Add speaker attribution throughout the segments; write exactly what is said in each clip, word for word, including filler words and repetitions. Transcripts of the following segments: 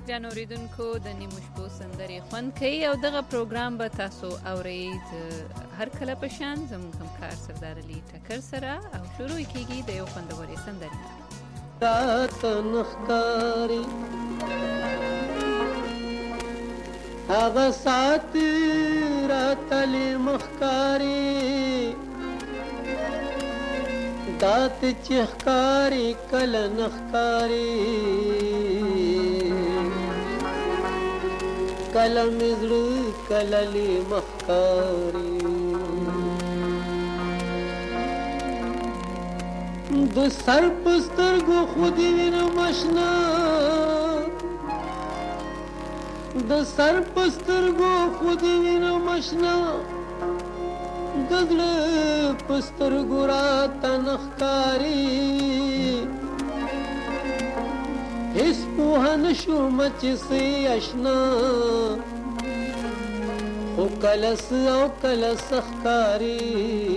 Speaker 1: ګران اوریدونکو د نیمو شپو سندرې خوند کوي او دغه پروګرام به تاسو اورئ هر کله په شان زموږ همکار سردار علي ټکر سره او شروع کیږي د یو خوندورې سندرې
Speaker 2: راته نښکاري هغه ساعت راته لې مخکاري دات چې ښکاري کله نه ښکاري کله مې زړه کله لې مخکاري د سر په سترګو خو دې وینم اشنا د سر په سترګو خو دې وینم اشنا د زړه په سترګو راته نه ښکاري هېڅ پوهه نه شومه چې څه اشنا خو کله څه او کله څه ښکاري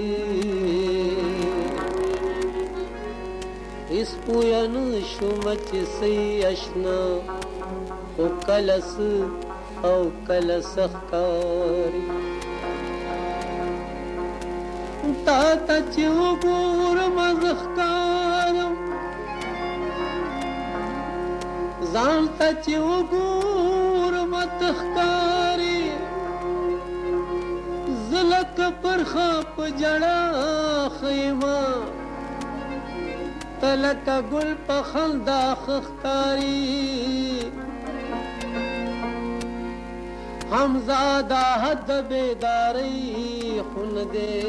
Speaker 2: هېڅ پوهه نه شومه چې څه اشنا خو کله څه او کله څه ښکاري تا ته چې وګورم زه ښکارم ځان ته چې وګورم ته ښکارې زه لکه پرخه په ژړا ښیمه ته لکه ګل په خندا ښه ښکاري همزاده حد بیداری خو نه دی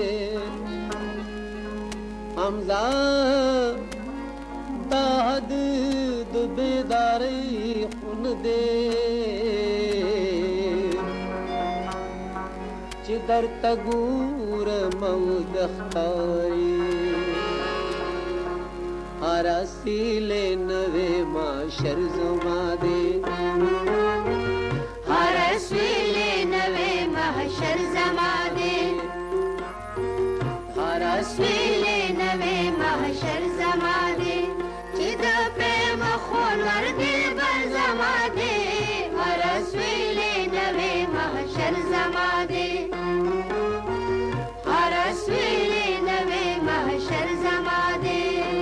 Speaker 2: همزاده حد د بیداری خو نه دی چې درته ګورم او د ښکاري هر اصیلې نوې معاشر زما دی
Speaker 3: هر اصیلې نوې معاشر زما دی هر اصیلې نوې معاشر زما دی چې د پرېم خون ور دلبر زما دی هر اصیلې نوې معاشر زما دی هر اصیلې نوې معاشر زما دی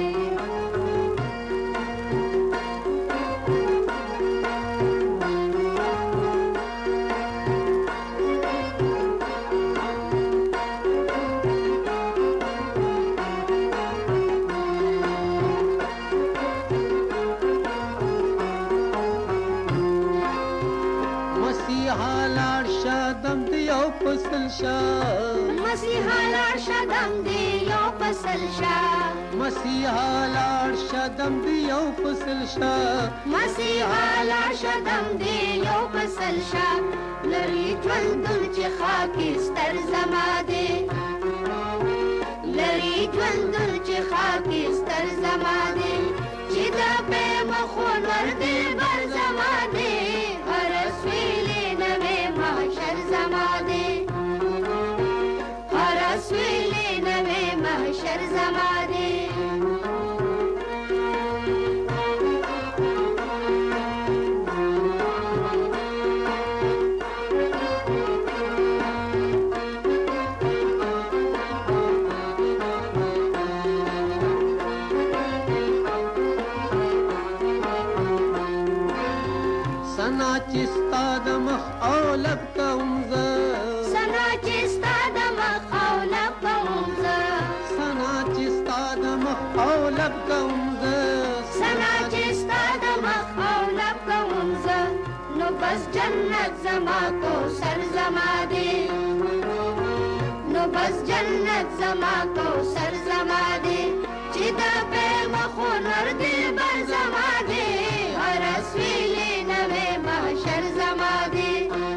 Speaker 2: فصل شا
Speaker 3: مسیحا لاړ شدم دی یو فصل شا
Speaker 2: مسیحا لاړ شدم دی یو فصل شا
Speaker 3: مسیحا لاړ شدم دی یو فصل شا لری ژوندون چې خاکستر زما دی لری ژوندون چې خاکستر زما دی چې د پرېم خون ور دلبر زما دی هر سویلې نوې معاشر زما دی هر سویلې نوې معاشر زما دی
Speaker 2: سنا چې ستا د مخ او لب کوم زه
Speaker 3: سنا چې ستا د مخ او لب کوم زه
Speaker 2: سنا چې ستا د مخ او لب کوم زه
Speaker 3: سنا چې ستا د مخ او لب کوم زه نو بس جنت زما کو سر زما دی نو بس جنت زما کو سر زما دی چې د پرېم خون ور دلبر زما دی هر سویلې نوې معاشر زما دی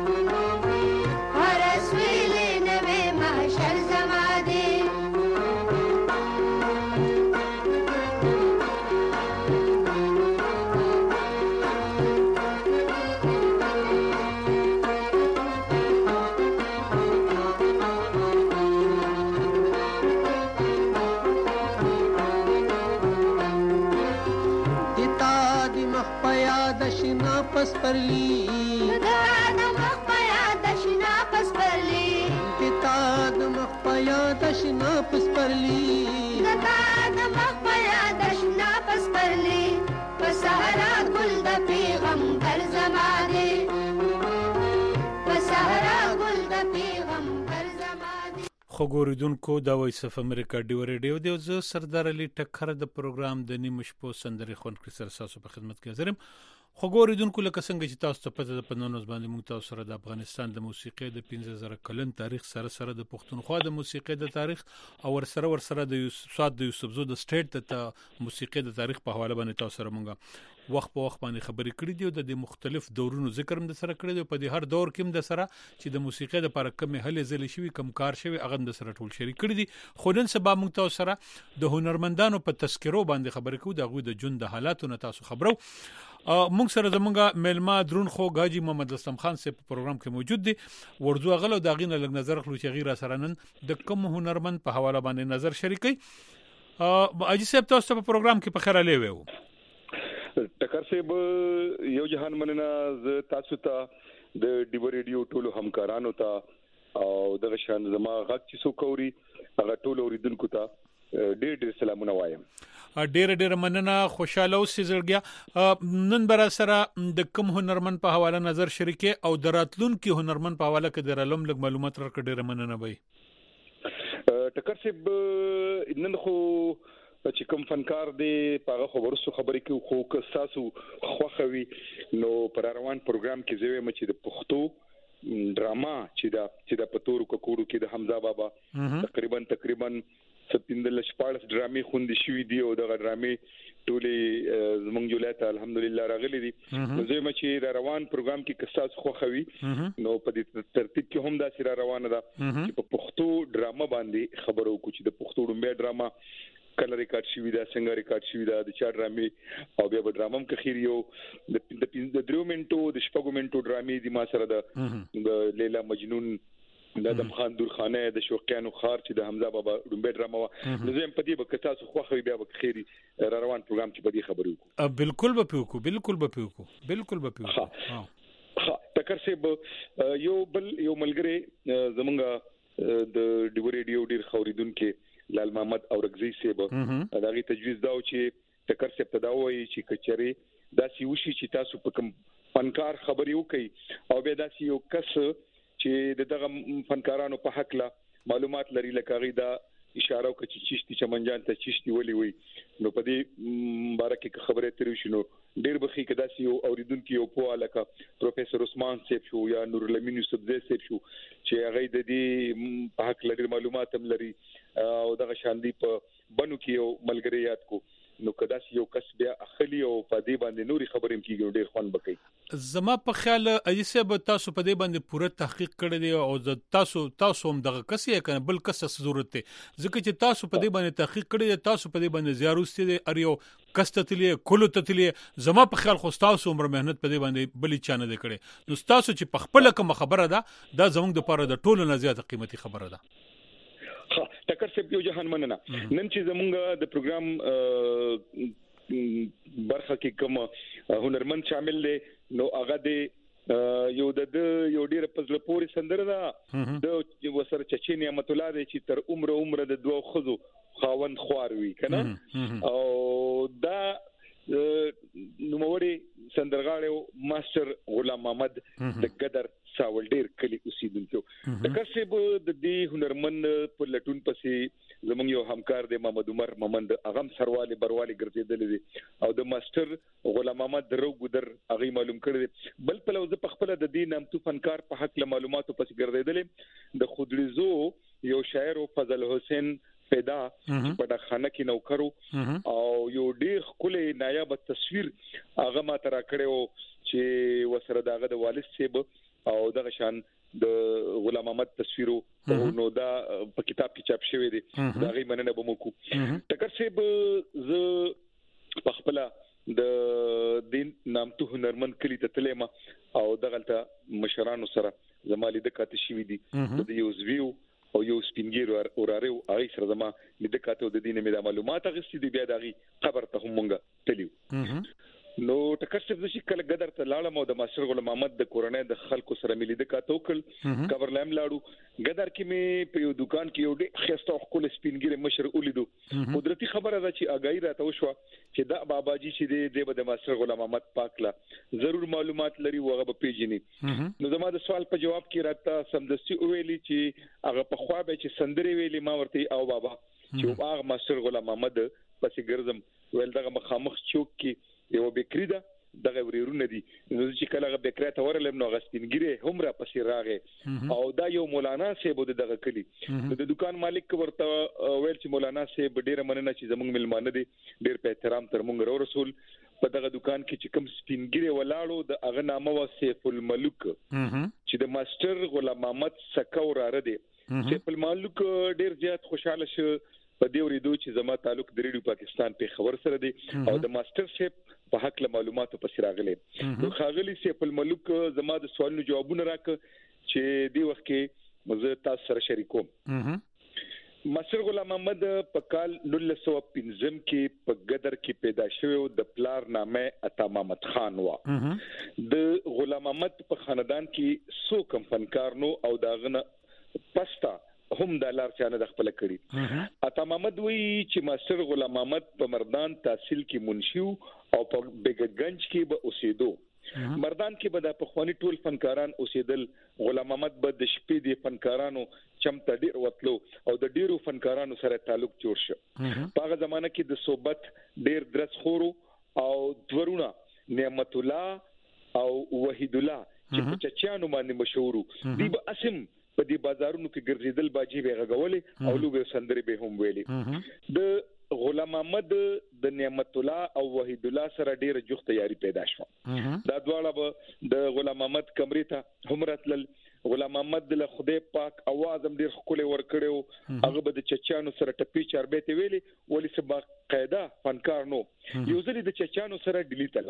Speaker 3: هر سویلې نوې معاشر زما دی
Speaker 2: تا شنا پس پرلی
Speaker 3: دا د مخ پیا د شنا پس پرلی
Speaker 2: تا د مخ پیا د شنا پس پرلی
Speaker 3: دا د مخ پیا د شنا پس پرلی په صحرا ګل د پیغمبر زمانه په صحرا ګل د پیغمبر زمانه.
Speaker 4: خو ګوریدونکو دا وایس اف امریکا ډیو ریډیو دی. زه سردار علي ټکر د پروګرام د نیمه شپو سندرې خوند کړی سره تاسو په خدمت کې حاضر یم. خو ګوریدونکو لکه څنګه چې تاسو ته پته ده په نن ورځ باندې موږ تاسو سره د افغانستان د موسیقۍ د پنځه زره کلن تاریخ سره سره د پښتونخوا د موسیقۍ د تاریخ او ورسره ورسره د یوسف سعد د یوسفزو د سټیټ د موسیقۍ د تاریخ په حواله باندې تاسو سره موږ وخت په وخت باندې خبرې کړې دي او د مختلف دورونو ذکر هم د سره کړی دی. په دې هر دور کې هم د سره چې د موسیقۍ د لپاره کمې هلې ځلې شوي کم کار شوي هغه د سره ټول شریک کړي دي. خو نن سبا موږ تاسو سره د هنرمندانو په تذکرو باندې خبرې کوو، د هغوی د ژوند د حالاتو نه تاسو خبرو. موږ سره زمونږ میلمه درون خو غاجي محمد اسلام خان سے په پروګرام کې موجود دي. ورځو غلو دا غینه لګ نظر خلو چې غیر سره نن د کوم هنرمند په حواله باندې نظر شریکي. اجي صاحب تاسو په پروګرام کې په خیر علي وو
Speaker 5: ټکر صاحب یو جهان مننه ز تاسو ته د ډیو ریډیو ټولو همکارانو ته او د شان زما غږ چې سو کوري هغه ټولو اوریدونکو ته ډېر ډېر سلامونه وایم.
Speaker 4: ډېر ډېر مننه، خوشاله اوسئ زړګیا. نن بر سره د کوم هنرمند په حواله نظر شریکي او دراتلونکو هنرمند په حواله کې درالم لګ معلومات راکړه. ډېر مننه وای
Speaker 5: ټکر صاحب. نن خو چې کوم فنکار دی په خبرو سو خبرې کې خو که تاسو خوخوي نو پر روان پروګرام کې زوی مچ د پښتو ډراما چې دا چې د پتورو کوکوړو کې د حمزه بابا تقریبا تقریبا سپیندل شپارس ډرامې خوندې شوې دي او دغه ډرامې ټولې زمونږ ولایت الحمدلله راغلي دي. نو زه مچې را روان پروګرام کې کساس خوخوي نو په دې ترتیب کې هم دا سره روانه ده چې په پښتو ډراما باندې خبرو کو چې د پښتو ډمبه ډراما کله ریکارډ شوی دا څنګه ریکارډ شوی دا د چا ډرامې او بیا به ډرامم کې خیر یو د د درو منټو د شپږو منټو ډرامې دي ما سره د لیلا مجنون د ادم خان دورخانه د شوقیانو خار چې د حمزه بابا ډمبه ډراما نو زم په دې به تاسو خوخه بیا به خیری را روان پروګرام کې به دې خبرې وکړو.
Speaker 4: بالکل به پیوکو بالکل به پیوکو بالکل به پیوکو.
Speaker 5: ها ټکر صاحب یو بل یو ملګری زمونږ د ډیو ریډیو ډیر خوریدونکو لال محمد اورغزی صاحب دا غي تجویز دا چې ټکر صاحب ته دا وایي چې کچري دا سی وشي چې تاسو په کوم فنکار خبرې وکړي او بیا دا سی یو کس چې دغه فنکارانو په حق لا معلومات لري لکه غي دا اشاره وکړي چې چشتي چمنجان ته چشتي ولي وي نو په دې مبارکه خبره ترې شنو ډیر بخي کدا سی یو اوریدونکو یو په علاقه پروفیسور عثمان صاحب شو یا نور الامین یوسف زئی صاحب شو چې هغه د دې په حق لري معلومات هم لري او دغه شاندي په بنو کې یو ملګری یاد کو نو کدا سی یو کس بیا اخلي او په دې باندې نوري خبرې کیږي ډیر خوان بکې.
Speaker 4: زما په خیال اجي صاحب تاسو په دې باندې پوره تحقیق کړی دی او تاسو تاسو هم دغه کس یې کنه بل کس ضرورت دی ځکه چې تاسو په دې باندې تحقیق کړی دی تاسو په دې باندې زیاروستي دی اریو کستتلی کولو تتلی زما په خیال خو تاسو عمر مهنت په دې باندې بلی چانه دی کړی نو تاسو چې په خپل کوم خبره ده دا زموږ د پاره د ټولو نه زیات قیمتي خبره ده.
Speaker 5: ها ټکر صاحب یو جهان مننه. نن چې زمونږ د پروګرام برخه کې کوم هنرمند شامل دي نو هغه د یو د یو ډیر پزله پوری سندره ده د وسره چچې نعمت الله دی چې تر عمر عمر د دوه خزو خاوند خوار وي کنه او دا نوموړي سندرغاړو ماستر غلام محمد د قدر ساول ډیر کلی اوسیدونکو د کسب د دې هنرمند په لټون پسې زمونږ یو همکار دی محمد عمر محمد اغم سرواله برواله ګرځیدل دي او د ماستر غلام محمد درو ګدر اغي معلوم کړی بل په لوز په خپل د دې نامتو فنکار په حق له معلوماتو پسې ګرځیدل د خودریزو یو شاعر فضل حسین پیدا په د خانه کې نوکرو او یو ډیر خولي نایاب تصویر هغه ما ترا کړو چې وسره داغه د والد سیب او دغه شان د غلام محمد تصویرو نو دا په کتاب کې چاپ شوی دی دا غي مننه به مو کو ټکر سیب ز په خپل د دین نامتو هنرمند کلی ته تلما او دغه مشرانو سره زمالي د کاتې شوی دی د یو زویو او یو سپینګیر اوراره او هغه سره زما د کاتو د دینه مې د معلومات غوښتي دی بیا دغه خبر ته هم مونږه تلیو نو ټکر صاحب د شکل ګدر ته لاړم او د ماستر غلام محمد د کورنۍ د خلکو سره ملي د کاتو کل کور لام لاړو ګدر کې می په یو دکان کې یو ډېر خسته خپل سپینګری مشر ولیدو قدرتي خبره ده چې اگای راته وشو چې دا باباجي چې د د ماستر غلام محمد پاک لا ضرور معلومات لري وغه په پیجنی نو زما د سوال په جواب کې راته سمدستي ویلي چې هغه په خوا به چې سندري ویلي ما ورته او بابا چې هغه ماستر غلام محمد پسې ګرځم ول دغه مخامخ چوک کې یو بیکری ده دغه وريرونه دي نو چې کله هغه بیکری ته ورلم نو غستینګری هم را پسې راغې او دا یو مولانا صاحب د دغه کلی نو د دکان مالک ورته ویل چې مولانا صاحب ډیره مننه چې زموږ ملمانه دي ډیر په احترام تر موږ رسول په دغه دکان کې چې کوم سپینګری ولاړو د هغه نامه و سیف الملک چې د ماستر غلام محمد سکور را دي سیف الملک ډیر زیات خوشاله شو په دې ورېدو چې زما تعلق د ریډیو پاکستان په خبر سره دی او د ماستر شپ په حق له معلوماتو پسې راغلي نو خاغلی سیف الملک زما د سوالونو جوابونه راک چې دی وخت کې مزه تاسو سره شریکوم ماستر غلام محمد په کال نولس سوه پنځم کې په ګدر کې پیدا شوی او د پلار نامه عطا محمد خان و د غلام محمد په خاندان کې څو کم فنکار نو او داغه پستا هم د لار چانه د خپل کړي عطا محمد وی چې ماستر غلام محمد په مردان تحصیل کې منشي او په بیګګنج کې به اوسېدو مردان کې به د پخوانی ټول فنکاران اوسېدل غلام محمد به د شپې د فنکارانو چمته ډیر وتلو او د ډیرو فنکارانو سره تعلق جوړ شو په هغه زمانه کې د صحبت ډیر درس خورو او دورونه نعمت الله او وحید الله چې په چچانو باندې مشهور دي به اسم په دې بازارونو کې ګرځیدل باجی به غولې او لوګ سندري به هم ویلي د غلام محمد د نعمت الله او وحید الله سره ډیره جوخت یاري پیدا شو دا دواړه به د غلام محمد کمرې ته هم راتلل غلام محمد له خدای پاک आवाज هم ډیر خولي ور کړو هغه به د چچانو سره ټپي چاربې ته ویلي ولی سبا قاعده فنکار نو یو ځل د چچانو سره ډیلی ته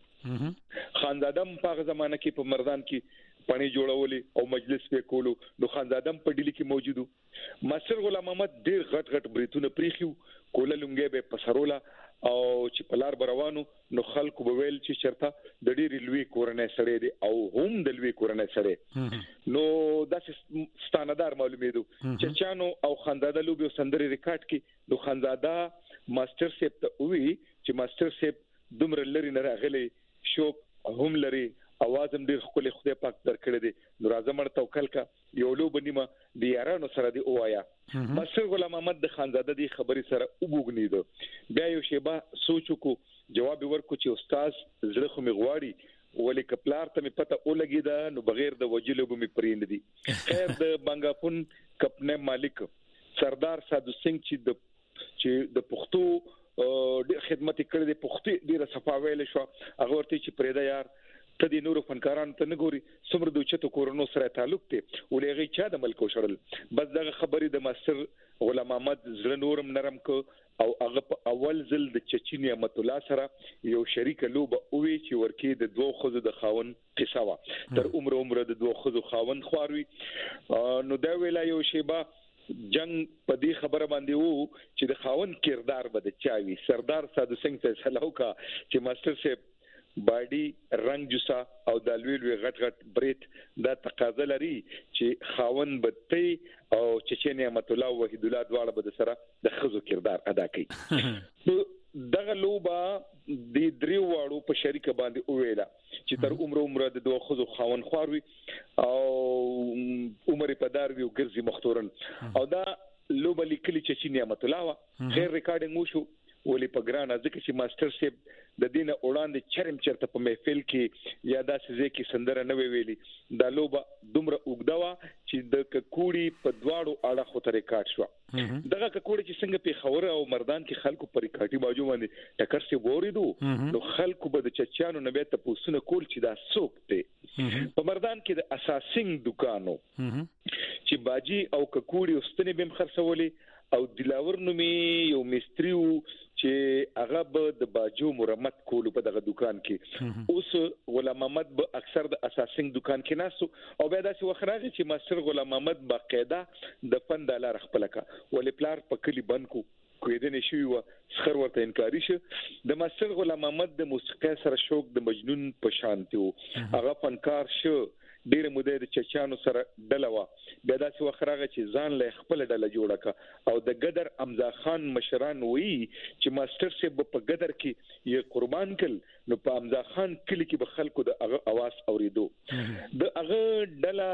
Speaker 5: لاړ خانزادم په زمانه کې په مردان کې پانی جوړولې او مجلس په کولو نو خانزادم په ډیلی کې موجودو ماستر غلام محمد ډیر غټ غټ بریتونه پریخیو کوله لونګې به پسرولا او چې پلار بروانو نو خلکو به ویل چې چرته د ډیر لوی کورنۍ سره دی او هم د لوی کورنۍ سره نو داسې ستاندار معلومېدو چې چانو او خانزاده لوبي سندري ریکارډ کې نو خانزاده ماستر سیب ته وی چې ماستر سیب دومره لري نه راغلي شوق هم لري आवाज هم ډیر خپل خدای پاک درکړي دي نو راځم مړ توکل کا یو لو بنیمه د یارانو سره دی اوایا ماستر غلام محمد د خانزاده دی خبري سره وګونیدو بیا یو شیبه سوچو کو جواب ورکو چې استاد زړه خو میغواړي ولې کپلار ته می پته ولګیدا نو بغیر د وجلو به می پریند دي خیر د بنگاپون کپنه مالک سردار سادو سنگ چې د چې د پښتو د خدمت کړې د پښتو ډیره صفاویل شو هغه ورته چې پرېدا یار ته د نورو فنکارانو ته نه ګوري څومره د چتو کورونو سره تعلق ته ولېږي چا د ملک وشړل بس دغه خبرې د ماستر غلام محمد زړه نورم نرم کو او هغه په اول ځل د چچی نعمت الله سره یو شریک لوب او وی چې ورکی د دوه خزو د خاون قصه وا تر عمر عمر د دوه خزو خاون خواروي نو دا ویلا یو شیبه جنگ په دې خبره باندې وو چې د خاون کردار به د چاوي سردار سادو سنگ فیصله وکا چې ماستر صاحب باډي رنگ جوسا او د لویلوی غټ غټ بریت دا تقاضا لري چې خاون بدتي او چچې نعمت الله وحید الله دواړه به سره د خزو کردار ادا کوي دغه لوبا د دریو واړو په شریک باندې اویلا چې تر عمر عمر د دوه خزو خاون خوروي او عمر په دار ویو ګرځي مختورن او دا لوبا لیکلي چې نعمت الله خیر ریکارډینګ وشو ولې په ګرانه ځکه چې ماستر سیب د دینه وړاندې چرم چرته په محفل کې یا داسې ځکه چې سندره نه ویلي دا لوبه دومره وګدوا چې د ککوړي په دواړو اړه خو ته ریکارډ شو دغه ککوړي چې څنګه په خوره او مردان کې خلکو پر ریکارډي باجو باندې ټکر سي وریدو نو خلکو به د چچانو نه به ته پوسونه کول چې دا څوک دی په مردان کې د اساسینګ دکانو چې باجی او ککوړي واستنې بهم خرڅولي او دلاور نومي یو مستریو چې هغه به د باجو مرمت کولو په دغه دکان کې اوس غلام محمد به اکثر د اساسینګ دکان کې ناسو او بیا داسې وخراغي چې ماستر غلام محمد باقاعده د فن د لار خپل کا ولې پلار په کلی بند کو کویدنې شوی و سخر ورته انکاری شه د ماستر غلام محمد د موسیقي سره شوق د مجنون په شان دی هغه فنکار شو ډیره موده د چچانو سره ډلوا بیا داسې وخرغه چې ځان له خپل ډله جوړه کا او د قدر امزا خان مشران وی چې ماستر سیب په قدر کې یې قربان کړ نو په امزا خان کلی کې به خلکو د هغه आवाज اوریدو د هغه ډله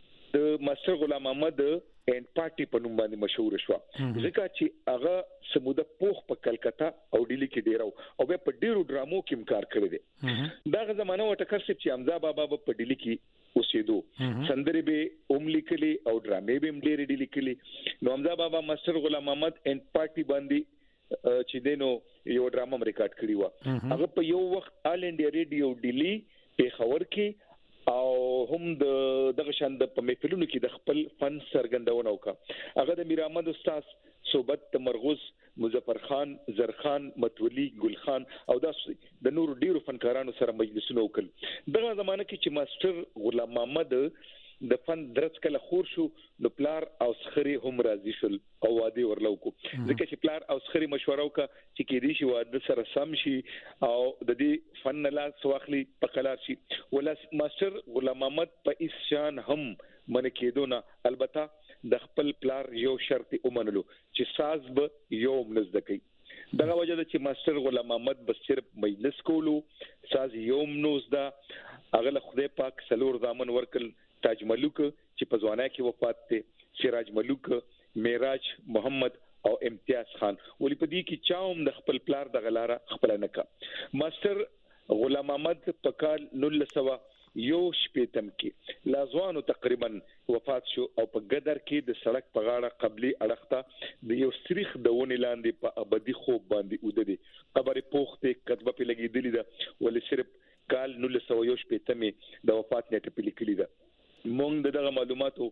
Speaker 5: د ماستر غلام محمد ان پارټي په نوم باندې مشهور شو ځکه چې هغه سموده پوخ په کلکتا او ډیلی کې ډیرو او په ډیرو ډرامو کې کار کړی دی دا زمانه وټکر سپ چې امزا بابا په ډیلی کې اوسېدو سندري به اوملی کلی او ډرامې به ډېرې ډېرې کلی نو امزا بابا ماستر غلام محمد ان پارټي باندې چې دینو یو ډرامه ریکارډ کړی و هغه په یو وخت آل انډیا ریډیو ډیلی په خبر کې او هم د دغه شان د په محفلونو کې د خپل فن سرګندونه وکړه هغه د میر احمد استاد صوبت مرغوز مظفر خان زرخان متولی ګل خان او د نور ډیرو فنکارانو سره مجلسونه وکړل دغه زمانه کې چې ماستر غلام محمد د فن درس کله خور شو د پلار او سخري هم راضي شول او واده ورلو کو ځکه چې پلار او سخري مشوره وکړه چې کې دې شي واده سره سم شي او د دې فن لا سواخلي په قلار شي ولا ماستر غلام محمد په اسشان هم من کېدو نه البته د خپل پلار یو شرط ومنلو چې ساز به یو مزدکي دغه وجه ده چې ماستر غلام محمد بس صرف مجلس کولو ساز یوم نوز دا هغه له خدای پاک سلور ضامن ورکل تاج ملک چې په ځوانۍ کې وفات دي سراج ملک معراج محمد او امتیاز خان ولې په دې کې چاوم د خپل پلار د غلاره خپل نه کا ماستر غلام محمد په کال نولس سوه یو شپېتم کې لازوانو تقریبا وفات شو او په قدر کې د سړک په غاړه قبلي اړخته د یو سریخ د ونې لاندې په ابدي خوب باندې ودرې قبر پوخته کتبه په لګېدلې ده ولې صرف کال نولس سوه یو شپېتم د وفات نیټه په لیکلې ده مونږ دغه معلوماتو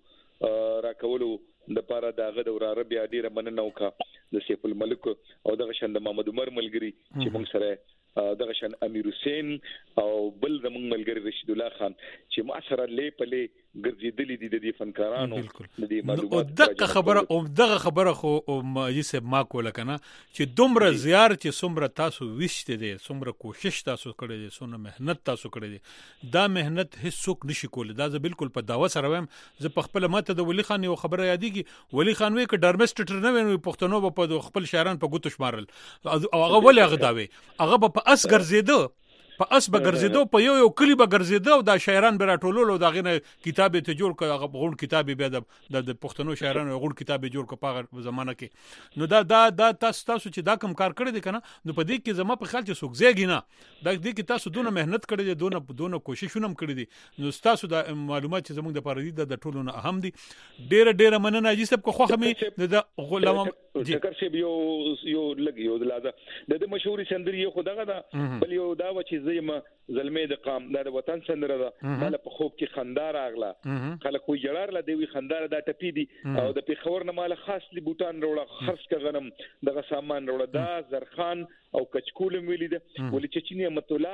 Speaker 5: راکولو د پاره دغه د وراره بیا ډیره مننه وکړه د سیف الملک او دغه شند محمد عمر ملګری چې مونږ سره دغه شان امیر حسین او بل زمونږ ملګری رشید الله خان چې ما سره لې پلې ګرځېدلې دي د دې فنکارانو د دې معلومات
Speaker 4: دغه خبره او دغه خبره خو یسه ما کوله کنه چې دومره زیار چې څومره تاسو وشته دي څومره کوشش تاسو کړی دي څومره مهنت تاسو کړی دي دا مهنت هیڅوک نشي کولای دا زه بالکل په داوا سره وایم زه په خپل ماته د ولی خان یو خبره یادېږي ولی خان وی ک ډرمسټر نه ویني پښتنو په خپل شاعران په ګوتو شمارل او هغه ولې هغه داوي هغه په اس ګرځیدو په اس به ګرځیدو په یو یو کلی به ګرځیدو دا شاعران به راټولول او دا غنه کتاب ته جوړ کړ هغه غون کتاب به د پښتنو شاعرانو غون کتاب جوړ کړ په زمانہ کې نو دا دا دا تاسو تاسو چې دا کم کار کړی دی کنه نو په دې کې زما په خیال چې څوک زیږی نه دا دې کې تاسو دونه مهنت کړی دی دونه دونه کوششونه کړی دي نو تاسو دا معلومات چې زموږ د پاره دي د ټولو نه اهم دي ډېر ډېر مننه چې سب کو خوخه می د غلام
Speaker 5: ذکر سی یو یو لګي یو دلازه د مشهوري سندري خو دغه دا بل یو دا و چې زما زلمې د قام د وطن سندره ده مال په خوب کې خندار اغلا خلک وي جلار لا دی خندار دا ټپی دي او د پیښور نه مال خاص لی بوتان وروړه خرڅ ک غنم دغه سامان وروړه دا زرخان او کچکول ویلی ده ولې چې چینه متولا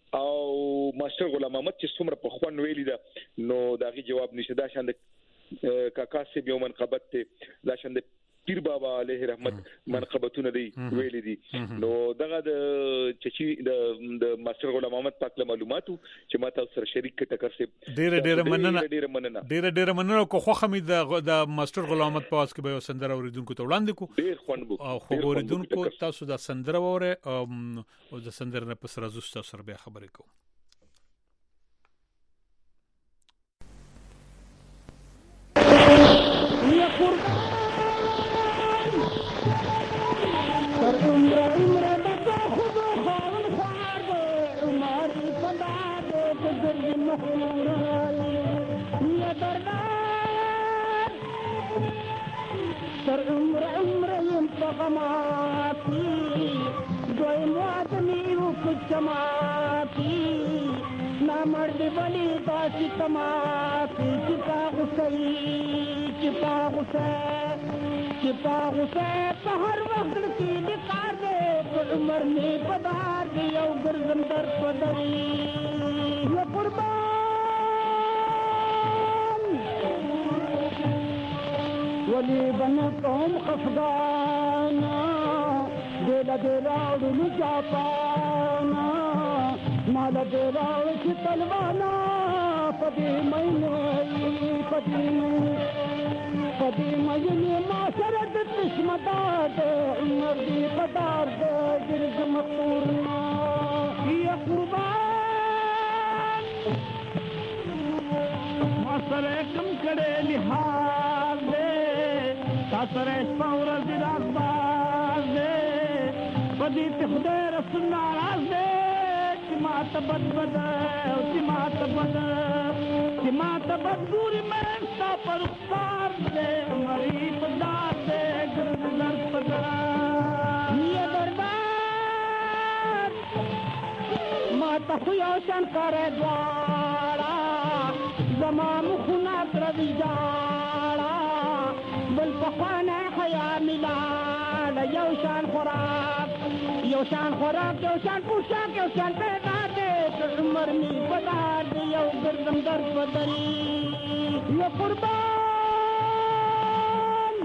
Speaker 5: او ماستر غلام محمد چې څومره په خوان ویلی ده نو داغي جواب نشه دا شاند کاکا سی یو منقبت ته دا شاند پیر بابا علیه رحمت منقبتونه دی ویلي دي نو دغه د چچی د ماستر غلام محمد پاک له معلوماتو چې ما تاسو سره شریک کړه تکر سي
Speaker 4: ډېر ډېر مننه ډېر مننه ډېر ډېر مننه کو خو خمي د ماستر غلام محمد پاس کې به سندره اوریدونکو ته وړاندې کو
Speaker 5: ډېر خوند بو
Speaker 4: او خو اوریدونکو تاسو د سندره وره او د سندره نه پس راځو تاسو سره به خبرې کوم
Speaker 6: سر عمر عمر ينطق معاكي دوي موادني وكنت معاكي نا مرد بلي داسي تماكي چپا غسي چپا غسي چپا غسي پهر وقت کی لقار دے عمر میں پدار دے یو گرزم در پدری یا قربان ولي بنتهم خفقانا مال دې راوړو جاپانا مال دې راوړو چې تلوانا پدې مینه پدې مینه پدې مینه ما سره د قسمت عمر دې پدار دې ګرځ مقورنا یا قربان ما سره کم کړه لحاظ دې تاسو پاور دې راځه پدې ته خدای رسول ناراض دې چې ما ته بد بد او چې ما ته بد چې ما ته بد ګوري مې ستا پر خار دې مری پدار دې ګرځ در پدرا نیه دربار ما ته خو یو شان کړه دواړه زما مخونه تر دې جاړه بل پخوانه حیا ملال یو شان خوراک یو شان خوراک یو شان پوشاک یو شان پیدا دې عمر می پدار دې یو ګردم در پدری یو قربان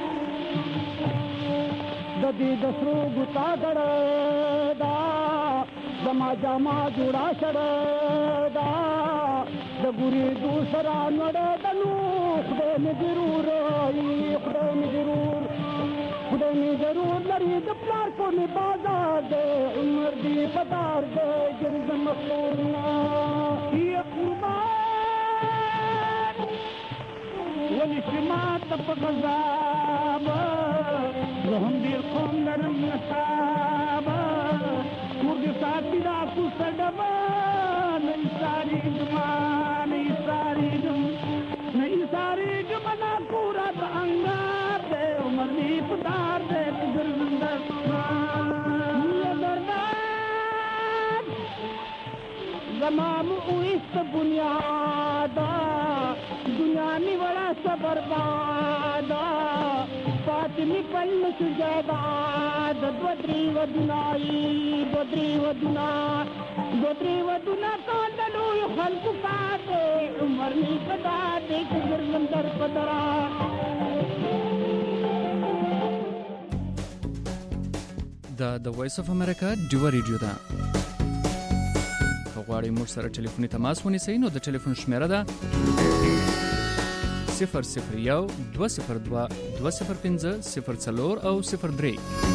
Speaker 6: د دې د سرو ګتا ګړه دا زما جاما جوړا شړه دا د ګوري دوسرا نړه دنو خدای مې ضرور ای خدای مې ضرور خدای مې ضرور لري د پلار کو می بازار دې عمر دې پدار دې ګرځ مخورنا یا قربان ولې شما ته په غضب زهم دې قوم لرم نصاب کور دې ساتي دا کو سډما نه ساری زمان نه ساری نه ساری جمنا پورا انګار دې عمر دې پدار دې ګرځندر یا دربار زمام اوست بنیادا دنیا می وړا بربادا فاطمی پل سجدا د دوتری ودنای دوتری ودنا دوتری ودنا کاندلو خلق پاته عمر می پدا دې ګرځندر پدرا
Speaker 7: دا د وایس اف امریکا ډیو ریډیو ده غواړئ موږ سره ټلیفوني تماس ونیسئ نو د ټلیفون شمیره ده صفر صفر یو دوه صفر دوه دوه صفر پنځه صفر څلور او صفر درې.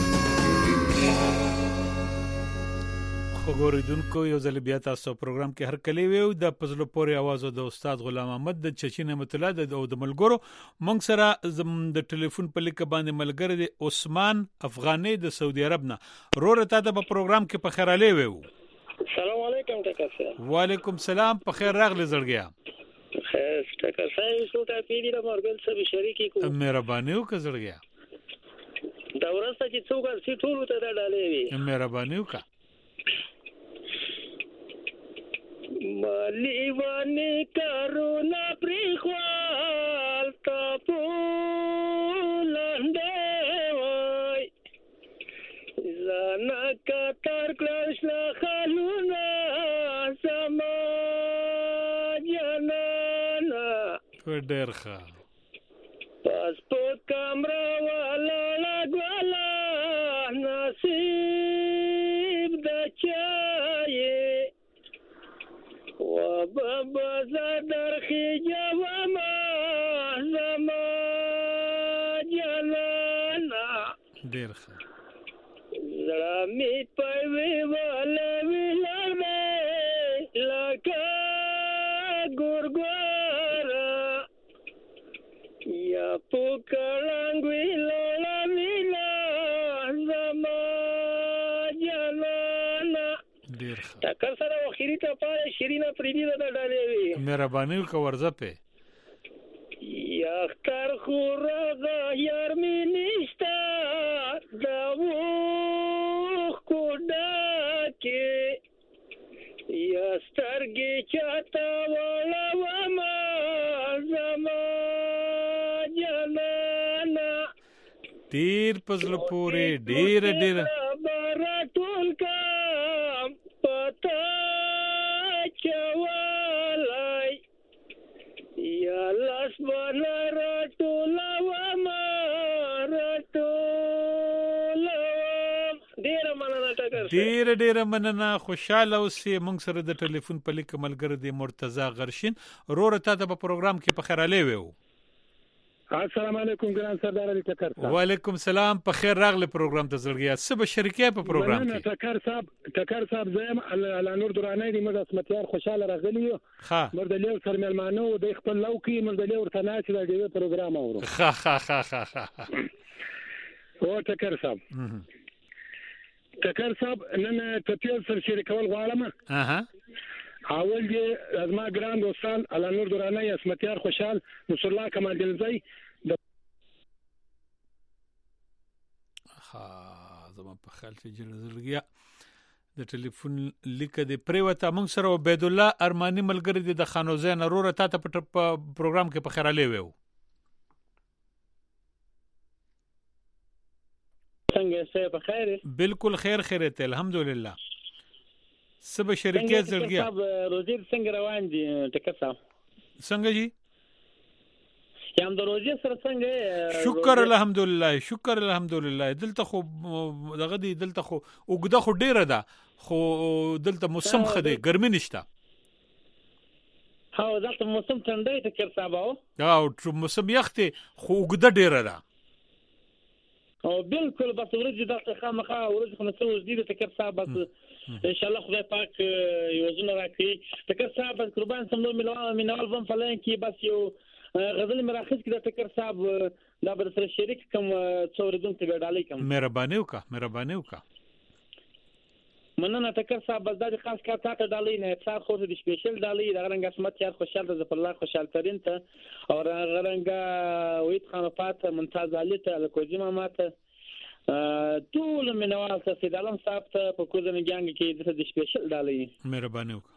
Speaker 4: خو ګوریدونکو یو ځل بیا تاسو پروګرام کې هر کلی ویو د پزلو پورې आवाज د استاد غلام احمد د چچین نعمت الله د او د ملګرو مونږ سره د ټلیفون په لیک باندې ملګری د عثمان افغاني د سعودي عرب نه رور ته د پروګرام کې په خیر علي ویو.
Speaker 8: السلام علیکم ټکر صاحب.
Speaker 4: وعلیکم سلام په خیر راغلی زړګیا.
Speaker 8: خیر ټکر صاحب څو ته پیډی د مورګل سره شریکی کو
Speaker 4: مهرباني وکړه زړګیا.
Speaker 8: دا ورسته چې څوک سي ټول ته ډالې وي
Speaker 4: مهرباني وکړه.
Speaker 8: مالیوانی کرونا پریخوال تاپو لنده وای زانا کتر کلاشنا خالونا سما جانانا
Speaker 4: ډېر ښه
Speaker 8: پاسپورت کامرا والا لګوالا نصیب د چایې وبابا زادر خجوا ما زما جلانا
Speaker 4: ډېر ښه
Speaker 8: زړه می پوي ولا ویلې لکه ګورګورا یا پوکړنګ ویلا ویلا زما جلانا
Speaker 4: ډېر ښه
Speaker 8: ټکر سره اخیری ته پاره شیرینه پریدي ده ډالې وي
Speaker 4: مهرباني وکړه ورځه په
Speaker 8: یا اختر خورغه یار می نشتا دا وخ کوډا کې یا سترګې چاته ولا وما زما جلانا
Speaker 4: تیر پزله پورې ډېر ډېر
Speaker 8: ټول کا پتا چوالای یا لاس بنا رټول و ما رټول
Speaker 4: ډیر ډیر مننه خوشاله اوسې مونږ سره د ټلیفون په لیک ملګری دی مرتضی غرشین روره تاسو په پروګرام کې په خیر علي وو
Speaker 9: السلام علیکم ګران سردار علي ټکر صاحب
Speaker 4: وعلیکم سلام په خیر راغله پروګرام ته زړګیا سبا شریکه په پروګرام کې
Speaker 9: ټکر صاحب ټکر صاحب زم علي نور درانه دي مده اسمتيار خوشاله راغلی یو
Speaker 4: ها
Speaker 9: مردلیو سر ملمانو د خپل لوکي مردلیو ورته ناش د دې پروګرام اورو
Speaker 4: ها ها ها ها
Speaker 9: او ټکر صاحب ټکر صاحب نن ټپیل سر شریکول غواړم
Speaker 4: اها
Speaker 9: اول دې ازما ګران دوستان علي نور درانه اسمتيار خوشال نصر الله کمال دلزی
Speaker 4: ها زما په خیال چې جلزلګیا د ټلیفون لیک د پریوته مونږ سره عبید الله ارمانی ملګری د خانوزه نروره تاسو په پروګرام کې په خیر علي وو
Speaker 9: څنګه څه په خیر
Speaker 4: بالکل خیر خیرته الحمدلله سبا شریکه زړګیا
Speaker 9: صاحب روزي څنګه روان دي ټکر صاحب
Speaker 4: څنګه جی
Speaker 9: یم د روزي سره څنګه
Speaker 4: شکر الحمدلله شکر الحمدلله دلته خو دغه دی دلته خو وګده خو ډیره ده خو دلته موسم خده ګرمي نشته
Speaker 9: ها دلته موسم ټنډه ټکر صاحب
Speaker 4: او موسم یخته خو وګده ډیره ده
Speaker 9: او بالکل بس ورځ دلته خامخا ورځ خو نو وزدي ټکر صاحب بس ان شاء الله خدای پاک یوزونه راکړي ټکر صاحب قربان سم نو مینوال مینوال بم فلان کې بس یو غزل مراخص کې د ټکر صاحب دا بر سره شریک کوم څوردون ته وډالې کوم
Speaker 4: مهرباني وکا مهرباني وکا
Speaker 9: مننه ټکر صاحب بس دا خاص کار ته ډالې نه څا خو د سپیشل ډالې د رنګ اسمت یار خوشحال ته ظفر الله خوشحال ترين ته او رنګ وحید خان فات ممتاز علي ته الکوزي ماما ته ټول منوال ته سید علم صاحب ته په کوزن ګانګ کې د سپیشل ډالې
Speaker 4: مهرباني وکړه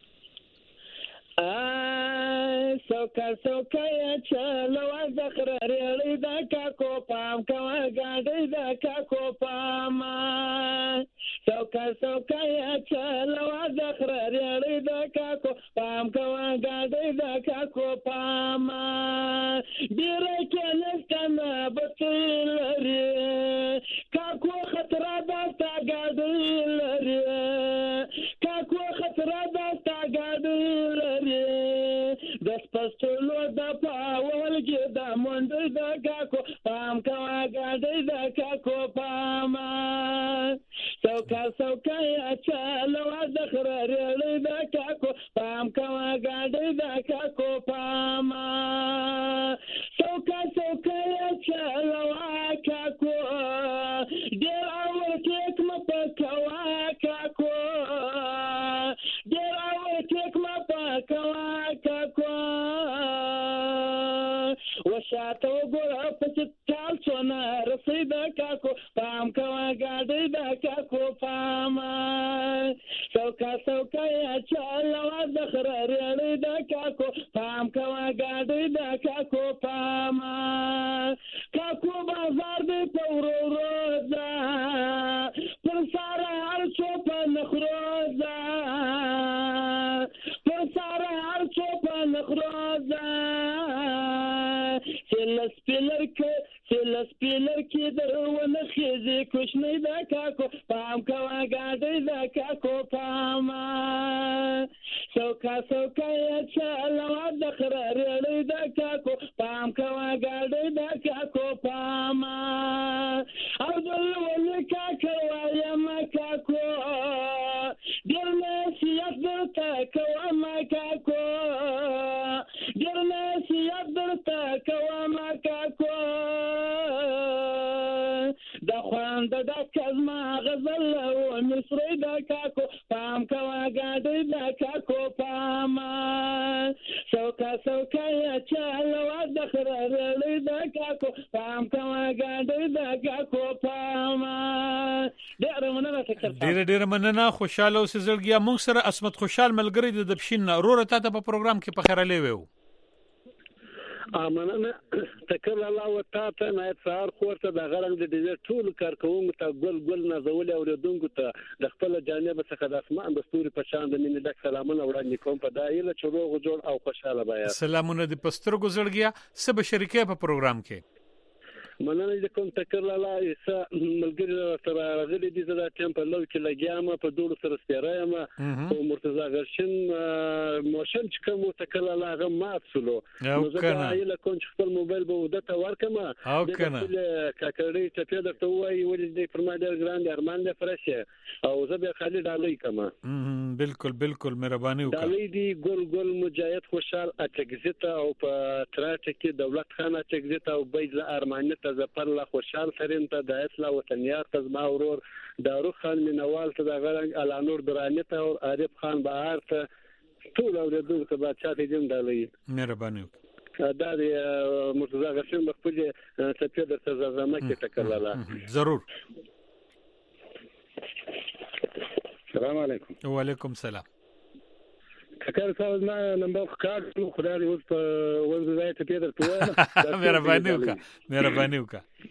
Speaker 9: ا سوکا سوکا چلو ذخر ریړې دا کا کو پام کا غاډې دا کا کو پام سوکا سوکا چلو ذخر ریړې دا کا کو پام کا غاډې دا کا کو پام ډیر کې کنه بتل لري کا کو خطر دا تا غاډې لري کا کو خطر دا تا غاډې لري د سپستلو د پاول کې د منډ د کاکو پام کا غاډې د کاکو پام سوکا سوکا چلو ذخر ریړې د کاکو پام کا غاډې د کاکو پام سوکا سوکا چلو کاکو ډېر اول کې کوم په کوا کاکو ډېر اول کې کوم په کوا کاکو وشاته وګوره په چال څونه رسید کاکو پام کا غاډې د کاکو پام سوکا سوکا چلو ذخر ریړې د کاکو پام کا غاډې د کاکو پام کاکو بازار دې پورو روزا پر سارا هر څو په نخروزا پر سارا هر څو په نخروزا سلس پیلر کې سلس پیلر کې درونه خېزي کوشنې د کاکو پام کا غاډې د کاکو پام سوکا سوکا چلو ذخر ریړې د کاکو پام کا غاډې د کاکو پام عبدل ولي کاکو وایم کاکو ډېر نصیحت درته کوم کاکو ډېر نصیحت درته کوم کاکو د خوند د کزما غزل او مصری د کاکو پام کا غاډې د کاکو پام سوکا سوکا چلو ذخر ریړې د کاکو پام کا غاډې د کاکو پام ډېر مننه ټکر
Speaker 4: ډېر ډېر مننه خوشاله اوسې زړګیا مونږ سره اسمت خوشحال ملګری د دبشین روره تاسو په پروګرام کې په خیر علي وو
Speaker 9: امنه تکل الله وتعالى نه څار خورته د غرنګ د دې ټول کارکوونکو ته ګل ګل نازول او ردونکو ته د خپل جانب څخه د اسمان د ستوري په شان د مینې د سلامونه وړاندې کوم په دایله چې روغ جوړ او خوشاله بیا
Speaker 4: سلامونه د پستر ګزړګیا سب شریکه په پروګرام کې
Speaker 9: مننه د کوم تکر لاله ایسا ملګری سره راغلي دي زه د ټیم په لو کې لګیام په دوړو سره ستیرایم او مرتضی غرشن موشن چې کوم تکر لاله هغه ماسلو نو زه یې له کوم خپل موبایل به ودته ورکم
Speaker 4: او کنه
Speaker 9: کاکړی ته درته وایي ولې دې فرمایل ګراند ارمان دې فرشه او زه به خالد علي کما
Speaker 4: بالکل بالکل مهرباني وکړه
Speaker 9: علي دی ګل ګل مجاهد خوشحال اټګزیتا او په تراټ کې دولت خان اټګزیتا او بیز ارمانیت زپر لا خوشحال سرین ته د اسلام وطنیار ته زما ورور دارو خان مینوال ته د غرنګ الانور درانی ته او عارف خان بهار ته ټول اوریدونکو ته بادشاہ ته جن دالي
Speaker 4: مهرباني
Speaker 9: دا د مرتضی غشن مخفل سفیر د تزازمه کې تکلاله
Speaker 4: ضرور.
Speaker 9: السلام علیکم.
Speaker 4: وعلیکم السلام.
Speaker 9: کار صاحب ما نمبر کار خدای اوس په ورځ ځای ته پیدا ته
Speaker 4: مهرباني وکړه مهرباني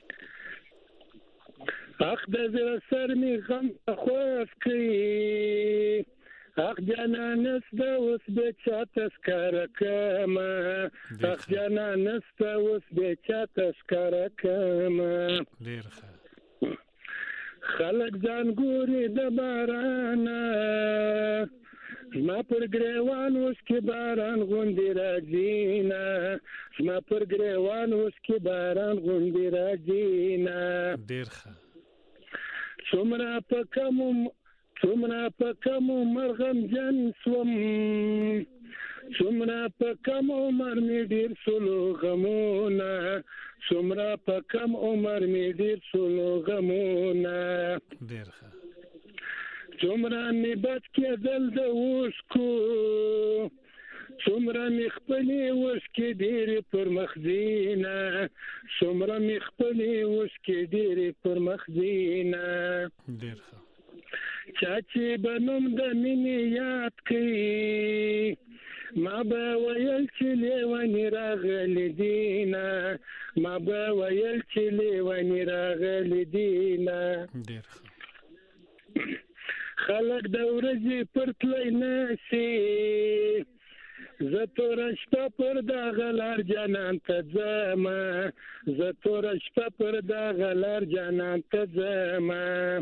Speaker 4: وکړه
Speaker 9: اخ د زړه سر می غم خوف کوي اخ جانانس د اوس به چا تذکر کما اخ جانانس د اوس به چا تذکر کما
Speaker 4: ډیر ښه
Speaker 9: خلک ځان ګوري د باران زما پر ګریوان اوس کې باران غوندې راځي نه زما پر ګریوان اوس کې باران غوندې راځي نه
Speaker 4: ډېر ښه
Speaker 9: څومره په کم څومره په کم مرغم جن سوم څومره په کم عمر مې ډېر سلو غمونه څومره په کم عمر مې ډېر سلو غمونه
Speaker 4: ډېر ښه
Speaker 9: څومره مې بد کېدل د اوښکو څومره مې خپلې اوښکې ډېرې پر مخ ځي نه څومره مې خپلې اوښکې ډېرې پر مخ ځي نه
Speaker 4: ډېر ښه
Speaker 9: چا چې به نوم د مینې یاد کوي ما به ویل چې لیونې راغلي دي نه ما به ویل چې لیونې راغلي دي نه
Speaker 4: ډېر ښه
Speaker 9: خلک د ورځې پر تللی نشي زه توره شپه پر دغه لار جانان ته ځمه زه توره شپه پر دغه لار جانان ته ځمه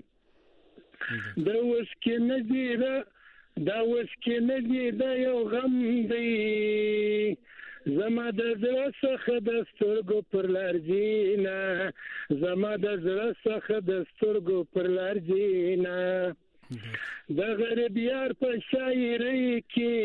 Speaker 9: د اوښکې نه دي دا اوښکې نه دي دا یو غم دی زما د زړه څخه د سترګو پر لار ځي نه زما د زړه څخه د سترګو پر لار ځي نه د غریب یار په شاعرۍ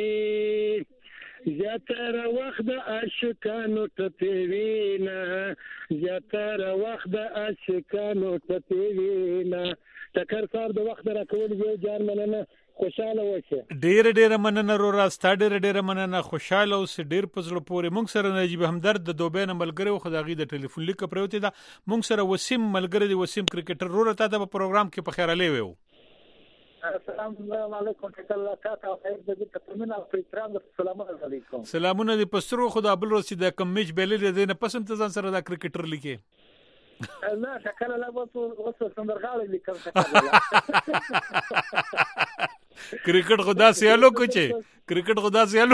Speaker 9: کې زیاتره وخت د عاشقانو ټپې وي نه زیاتره وخت د عاشقانو ټپې وي نه ټکر صاحب د وخت راکول یو جان مننه خوشاله اوسه
Speaker 4: ډېر ډېر مننه رورا ستا ډېر ډېر مننه خوشاله اوسه ډېر په زړه پورې مونږ سره نجیب همدرد د دوبۍ نه ملګری و خو د هغې د ټلیفون لیکه پرېوتې ده مونږ سره وسیم ملګری دی وسیم کرکټر رورا تا ته په پروګرام کې په خیرالی ویو
Speaker 10: السلام علیکم تکلا تاسو خیر دې ته پمنه په احترام السلام علیکم
Speaker 4: سلامونه دې پسترو خدا بل ورسې د کم میچ بیلې دې نه پسم ته ځان سره دا کرکټر لیکې
Speaker 10: نه تکلا لا وڅو وڅو سندرغاړي لیکم تکلا
Speaker 4: کرکټ خدا سیالو کوچه کرکټ خدا سیالو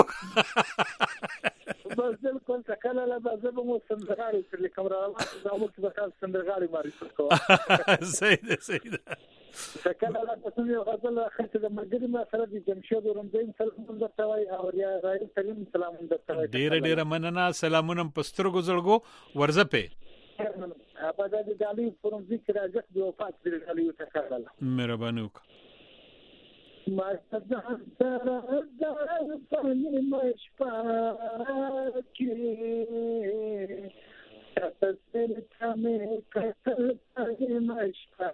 Speaker 10: بس بالکل تکلا لا زبم مو سندرغاړي لیکم راوځه دا مو څه سندرغاړي ماري کو
Speaker 4: صحیح ده صحیح ده
Speaker 10: تکلا لا تاسو یو غزل اخر د مرګري ما سره د جمشید رمضان سلام درته وای او یا راي سلام سلام درته وای
Speaker 4: ډیر ډیر مننه سلامونه پستر گزړګو ورزه په
Speaker 10: ابدا د دالي فورم ذکر راځي د وفات د دالي تکلا
Speaker 4: مهرباني وکړه
Speaker 10: ما ستاسو سره د فني مشپا کې تصویر تمه کتل پای مشپا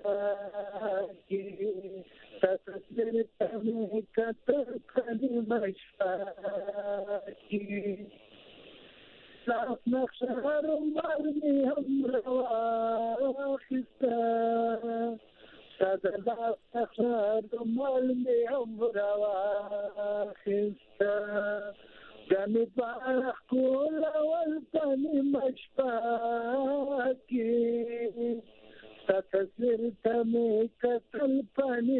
Speaker 10: کې تصویر تمه کتل پای مشپا کې صاف نخشار مرمی هم روا خسته صدر نخشار مرمی هم روا خسته دمی باخ کول اول پنی مشپاکی تصویر تمی کتل پنی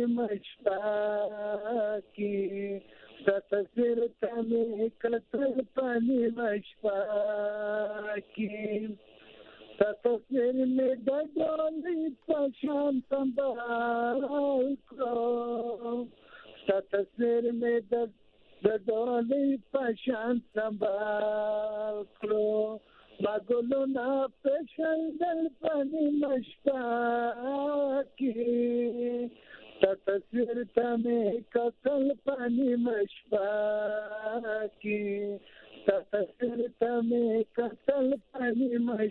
Speaker 10: مشپاکی تصویر تمی کتل پنی مشپاکی تصویر می دادانی پشان سنبال کرو تصویر می دادانی پشان سنبال کرو ما گلونا پشندل پانی مشتاکی تصویر تمی کسل پانی مشتاکی تصویر تمی کسل پانی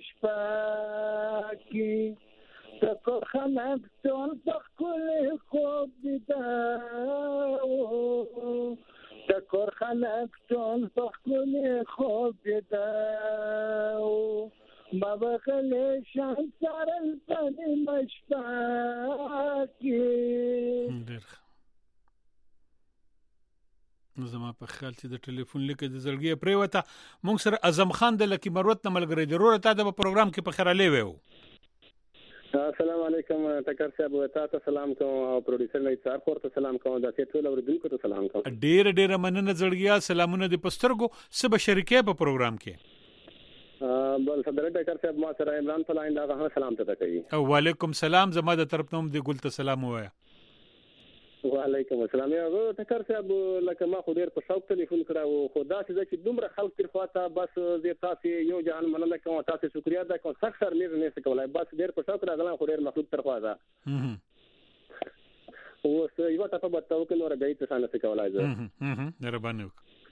Speaker 10: مشتاکی تکو خلق چون تخکل خوب دیداو تکور خلق چون تخکل خوب دیداو ما بخلی شان سرل پانی مشتاکی
Speaker 4: زما په خیال چې د ټلیفون لیک د زړګي پریوته مونږ سره اعظم خان د لکی مروت نه ملګری ضرور ته د پروګرام کې په خیراله ویو.
Speaker 11: السلام علیکم ټکر صاحب ته سلام کوم او پروډوسر نه څار خور ته سلام کوم د ټول اوریدونکو ته سلام کوم.
Speaker 4: ډیر ډیر مننه زړګیا سلامونه د پسترګو سبا شریکه په پروګرام کې.
Speaker 11: بل صدر ټکر صاحب ما سره عمران فلاین دا سلام ته کوي.
Speaker 4: وعلیکم سلام زما د طرف نوم دی ګل ته سلام وایا.
Speaker 11: وعلیکم السلام. یو ټکر صاحب لکه ما خو ډیر په شوق ټلیفون کړو خو دا چې دومره خلک تر خواته بس دې تاسو یو جهان مننه کوم تاسو شکریا دا کوم سخت سر نه نه کولای بس ډیر په شوق راغلم خو ډیر مخلوق تر خواته او څه یو تاسو په تاسو کې نور غي څه نه کولای زه
Speaker 4: مهرباني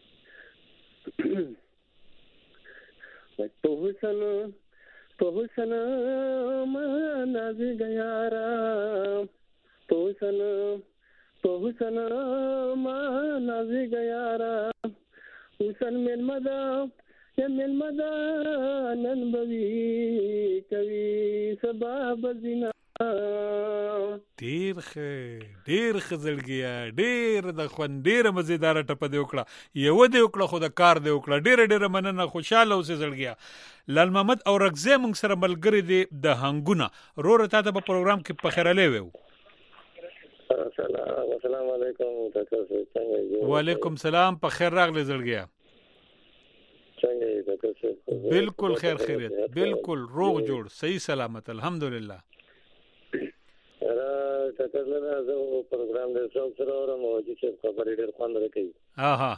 Speaker 11: تو حسن تو حسن مناز گیارا تو حسن تو حسن مناز گیارا حسن من مدا یا من مدا نن بوی کوي سبب زنا
Speaker 4: ډیر ښه ډیر خزړګیا ډیر د خوان ډیر مزیدار ټپ دی وکړه یو دی وکړه خو د کار دی وکړه ډیر ډیر مننه خوشاله اوسې زړګیا. لال محمد او رغزه مونږ سره ملګری دی د هنګونه رور ته په پروګرام کې په خیراله ویو.
Speaker 11: السلام علیکم تاسو څنګه یو؟
Speaker 4: وعلیکم سلام په خیر راغلی زړګیا.
Speaker 11: څنګه تاسو؟
Speaker 4: بالکل خیر خیریت بالکل روغ جوړ صحیح سلامت الحمدلله.
Speaker 11: را تاسو نه زه پروګرام د څو سره اورم او چې خبرې ډېر خوند راکړي.
Speaker 4: ها ها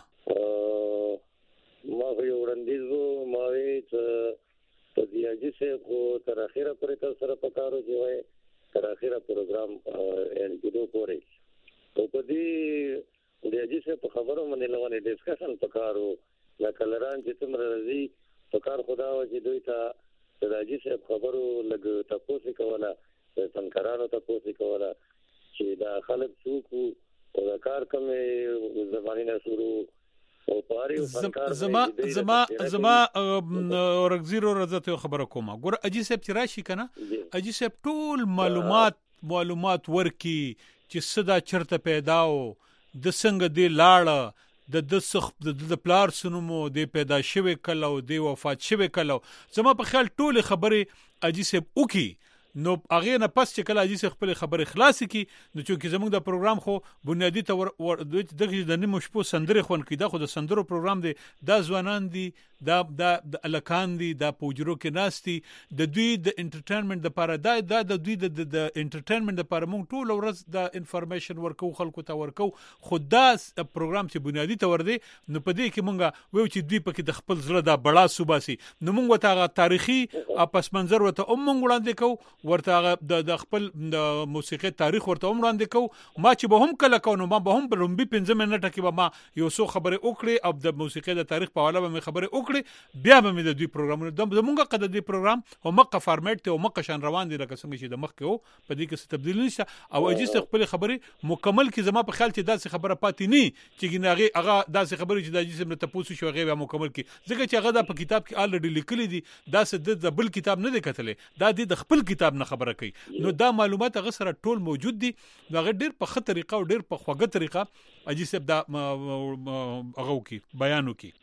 Speaker 11: ما یو وړاندیز وو ما وی چې په دې اجازه کو تر اخره پورې تاسو سره پکارو چې وای تر اخره پروګرام ان کېدو پورې او په دې د اجازه په خبرو باندې لونه ډیسکشن پکارو لکه لران چې تمره راځي پکار خدا او چې دوی ته د اجازه خبرو لګ تاسو کوله فنکارانو ته پوښتنه کوله چې دا خلک څوک او دا کار کومه زمانه نه شروع او پاره فنکار
Speaker 4: زما زما زما ورغزیرو رضته خبره کومه ګور اجي صاحب چې راشي کنه اجي صاحب ټول معلومات معلومات ورکی چې صدا چرته پیداو د څنګه دی لاړه د د سخ د پلار سنمو د پیدا شوی کله او د وفات شوی کله زما په خیال ټول خبره اجي صاحب وکي نو هغه نه پس چې کله اجي خپل خبره خلاص کی نو چې زموږ د پروګرام خو بنیادی ته دغه د نیمه شپو سندره خون کی دا خو د سندرو پروګرام دی دا ځوانان دي دا د الکان دي دا پوجرو کې ناشتي د دوی د انټرټینمنت لپاره دا د دوی د انټرټینمنت لپاره موږ ټول ورځ د انفارمیشن ورکو خلکو ته ورکو خدا پروګرام چې بنیادی ته ور دي نو په دې کې مونږ ویو چې دوی پکې د خپل زړه د بڑا صوباسي نو مونږ وته تاریخي پس منظر وته هم مونږ وړاندې کو ورته د خپل د موسیقي تاریخ ورته هم وړاندې کو ما چې به هم کله کو نو ما به هم په لومبي پنځه منټه کې به ما یو څو خبره وکړي او د موسیقي د تاریخ په اړه به خبره وکړي بیا به مې د دوی پروګرامونه د موږ قد د پروګرام او مقه فارمیټ ته او مقه شان روان دي لکه څنګه چې د مخ کې وو په دې کې څه تبدیلی نشته او اجازه خپل خبره مکمل کې زما په خیال چې داسې خبره پاتې نه چې ګناغي هغه داسې خبره چې د اجازه نه تاسو شو هغه مکمل کې ځکه چې هغه د په کتاب کې الریډي لیکلي دي داسې د بل کتاب نه دی کتلې دا د خپل کتاب نه خبره کوي نو دا معلومات هغه سره ټول موجود دي هغه ډېر په خطر طریقه او ډېر په خوږه طریقه اجازه دا هغه کی بیانو کی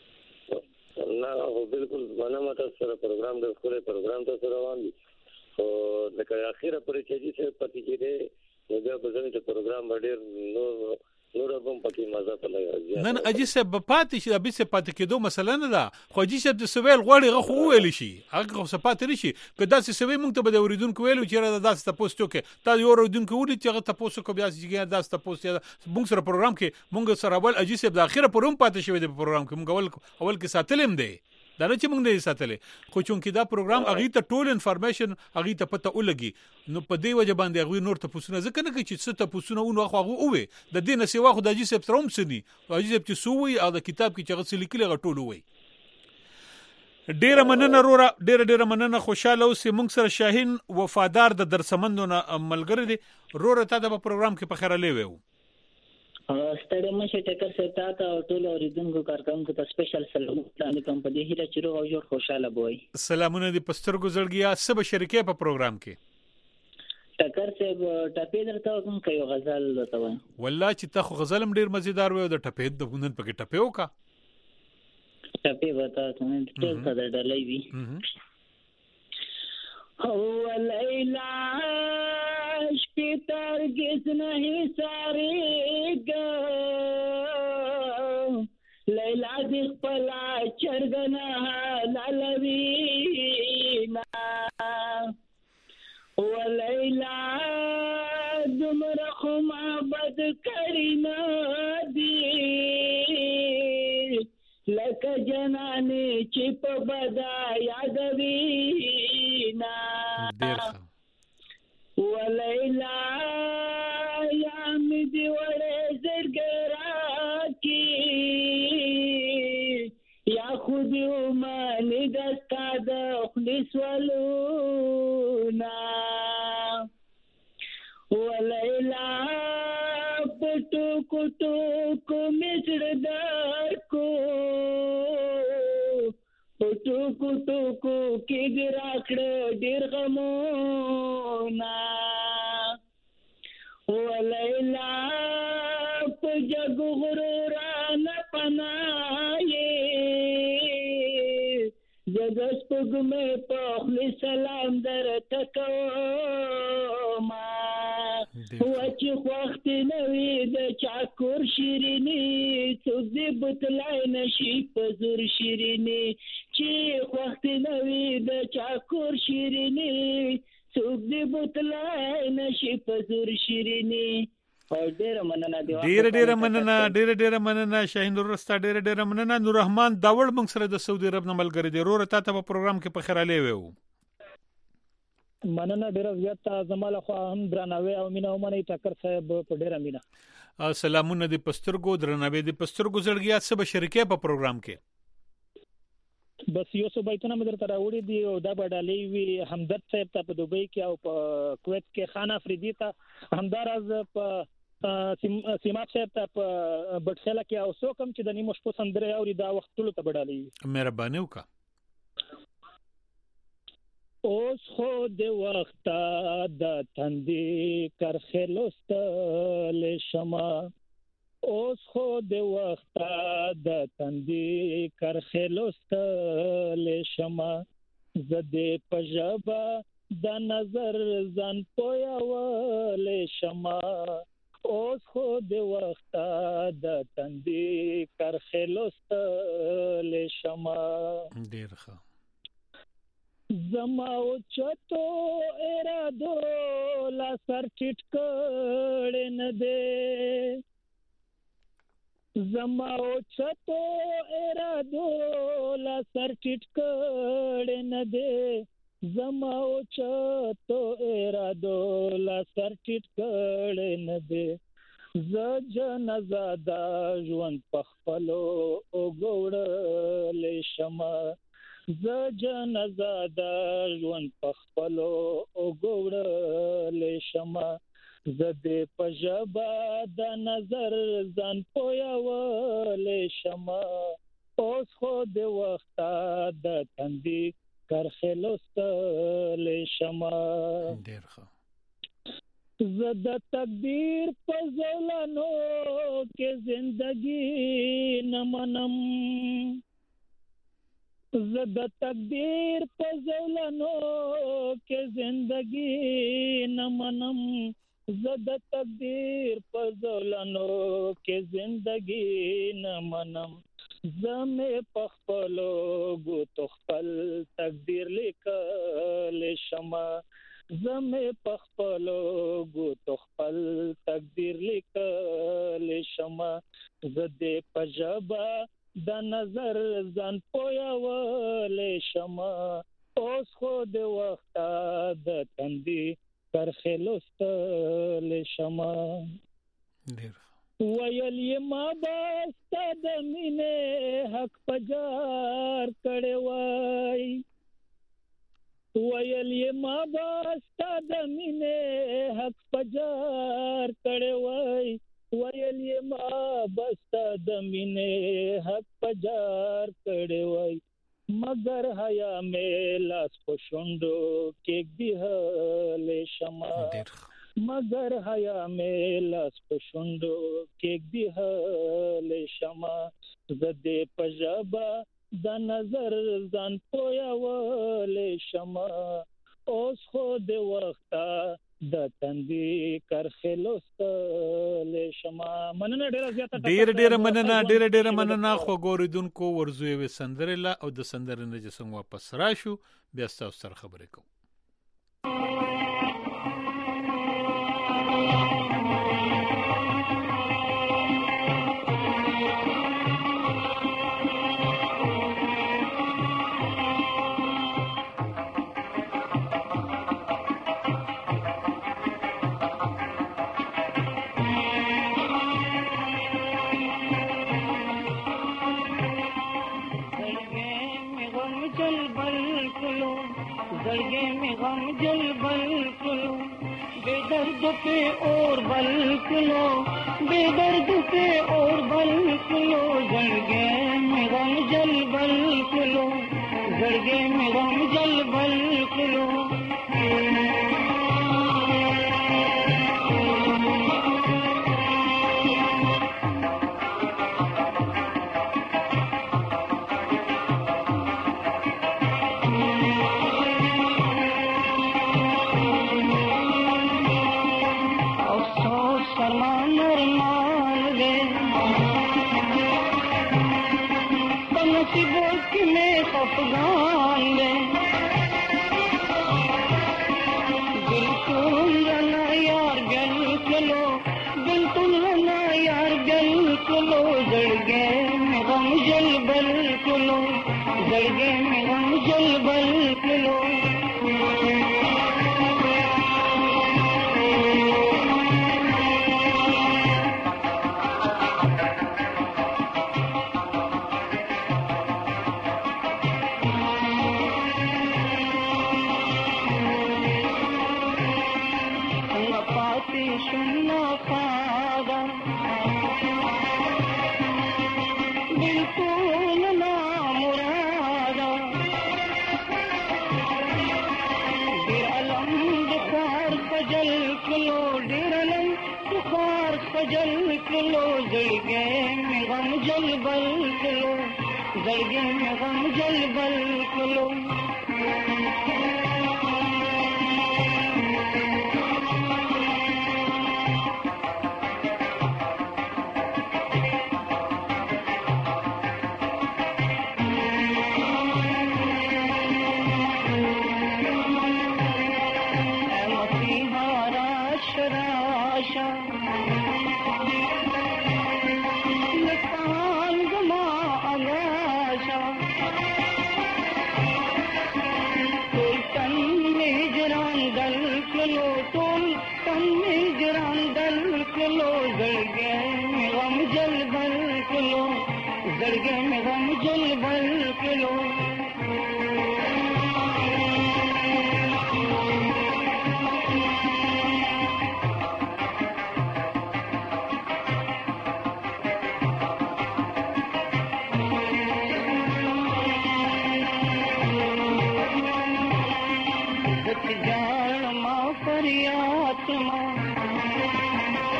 Speaker 11: نه بالکل باندې ماته سره پروګرام د خپل پروګرام ته سره روان دي او لکه اخیره پرې چې چې پاتې کېده نو بیا په ځینې پروګرام باندې نو نور هم پکې مزه په لګا
Speaker 4: نن اجي سه پاتې شي ابي سه پاتې کېدو مسله نه ده خو اجي سه د سویل غوړي غو ویل شي هغه خو سپاتې نشي که داسې سوي مونږ ته به د اوریدونکو ویلو چې دا داسې تاسو کې تا یو اوریدونکو ولې چې هغه تاسو کو بیا چې داسې تاسو مونږ سره پروګرام کې مونږ سره ول اجي سه د اخیره پروم پاتې شوی د پروګرام کې مونږ اول اول کې ساتلم دی دا نه چې موږ نه ساتلې خو چونکی دا پروګرام اغه ته ټول انفارمیشن اغه ته پته ولګي نو په دې وجه باندې اغه نور ته پوسونه ځکه نه کوي چې څه ته پوسونه ونه خو هغه اوه د دې نه سیوا خو د جیسب تروم سني او جیسب چې سووي او د کتاب کې چې غسل لیکل غټول وي ډیره مننه رورا ډیره ډیره مننه خوشاله اوسې موږ سره شاهین وفادار د درسمندونه ملګری دي رورا ته د پروګرام کې په خیره لیوي
Speaker 12: ستړي مشه ټکر ستا ته او ټول اوریدونکو کارکونکو ته سپیشل سلام وړاندې کوم په دې هیله چې روغ او جوړ خوشاله بوي
Speaker 4: سلامونه دي پستر ګزړګیا سب شریکې په پروګرام کې
Speaker 12: ټکر سه ټپې درته کوم کوي غزل وته وای
Speaker 4: والله چې ته غزل هم ډیر مزیدار وي او د ټپې د غونن پکې ټپې وکا
Speaker 12: ټپې وتا څنګه ټول څه ډلې وي هو لیلا شپیتر گز نہیں ساری گا لیلا دیخ پلا چرگنا لالوینا و لیلا دمر خما بد کرینا دی لک جنانی چپ بدا یادوینا
Speaker 4: دیر
Speaker 12: ولیلا یا مدی وڑے زرگرا کی یا خود امانی دستا دخلص ولونا ولیلا پٹو کٹو کو مصر دار کو پټو کوټو کو کې ګراکړه ډیر غمونا ولیلا په جګ غرور نه پنايه زګس پګمه په خپل سلام درته کوما وچ وخت نوې د چاکور شیرینی څوک دې بتلای نشي په زور شیرینی چې وخت نوې د چاکور شیرینی څوک دې بتلای نشي په زور شیرینی ډیر مننه دی
Speaker 4: ډیر ډیر مننه ډیر ډیر مننه شاهین ورستا ډیر ډیر مننه نور رحمان داوړ موږ سره د سعودي عرب نه ملګری دی رور ته په پروګرام کې په خیراله ویو
Speaker 10: مننه ډیر زیات زماله خو هم درناوي او مینه ومني ټکر صاحب په ډیر مینه
Speaker 4: سلامونه دی پسترګو درناوي دی پسترګو زړګیا سب شریکې په پروګرام کې
Speaker 10: بس یو څه بایتونه مدر تر وړي دی او دا بډالې وی همدرد صاحب ته په دوبۍ کې او په کویت کې خان افریدي ته همدارز په سیمات صاحب ته په بټخله کې او څوک هم چې د نیمو شپو سندره اوري دا وخت ټول ته بډالې
Speaker 4: مهرباني وکړه
Speaker 10: اوس خو د وخت د تندې کرخلوستل شمه اوس خو د وخت د تندې کرخلوستل شمه زده پجبا د نظر ځان پویول شمه اوس خو د وخت د تندې کرخلوستل شمه
Speaker 4: ډیر ښه
Speaker 10: زما او چتو ارادو لا سر ټټ کړه نه دے زما او چتو ارادو لا سر ټټ کړه نه دے زما او چتو ارادو لا سر ټټ کړه نه دے ز جن زادا ژوند پخپلو او ګوړل شمه ز جن زادا ژوند پخپلو او ګوړل شمه زده پجبا د نظر ځان پویول شمه اوس خو د وخت د تندې کرخلوستل شمه
Speaker 4: ډیر ښه
Speaker 10: زده تقدیر په زولانو کې زندگی نمنم زده تقدیر په زولانو کې زندگی نمنم زد تقدیر په زولنو کې زندگی نه منم زمې په خپلو ګوتو خپل تقدیر لیکل شمه زمې په خپلو ګوتو خپل تقدیر لیکل شمه زه دې په ژبه د نظر ځان پویولی شمه اوس خو د وخته د تندي کرښې لوستلی شمه ویل یې ما به ستا د مینې حق په جار کړی وای ویل یې ما به ستا د مینې حق په جار کړی وای ویل یې ما به ستا د مینې حق په جار کړی وای مگر حیا مې لاس په شونډو کېږدي شمه مگر حیا مې لاس په شونډو کېږدي شمه زه دې په ژبه د نظر ځان پویولی شمه اوس خو د وخته د تندي کرښې لوستلی شمه. مننه ډیره زیاته
Speaker 4: ډیره ډیره مننه ډیره ډیره مننه خو ګوریدونکو ورزو یې سندرې لا او د سندرې نه چې څنګه واپس راشو بیا تاسو سره خبرې کوو.
Speaker 13: पे और बल कुलो बेदर्द पे और बल कुलो जड़गे में गम जल बल कुलो जड़गे में गम जल बल कुलो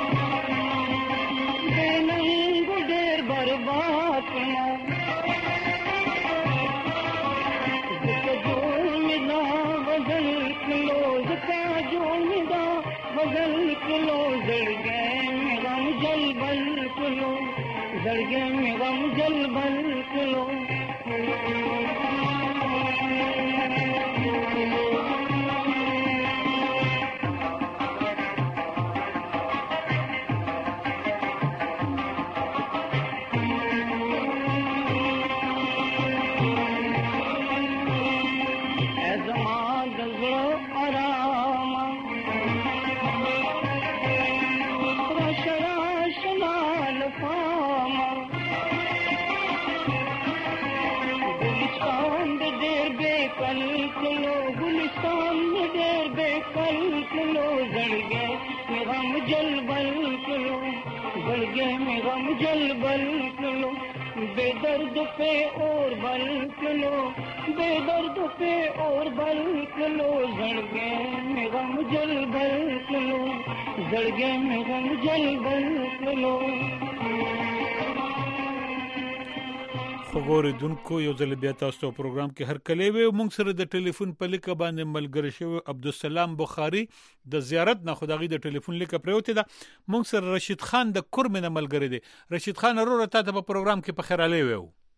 Speaker 6: बर्बाद
Speaker 13: زړګي مې غم جل بل کلو जल बल कलो बेदर्द पे और बल कलो बेदर्द पे और बल कलो जड़गे में गम जल बल कलो जड़गे में गम जल बल कलो
Speaker 4: خبر دونکو یو ځل بیا تاسو پروګرام کې هر کله وي مونږ سره د ټلیفون په لیک باندې ملګری شو عبدالسلام بخاری د زیارت نه خدایي د ټلیفون لیک پروته ده مونږ سره رشید خان د کورمنه ملګری دی رشید خان وروره ته په پروګرام کې په خیر علي وو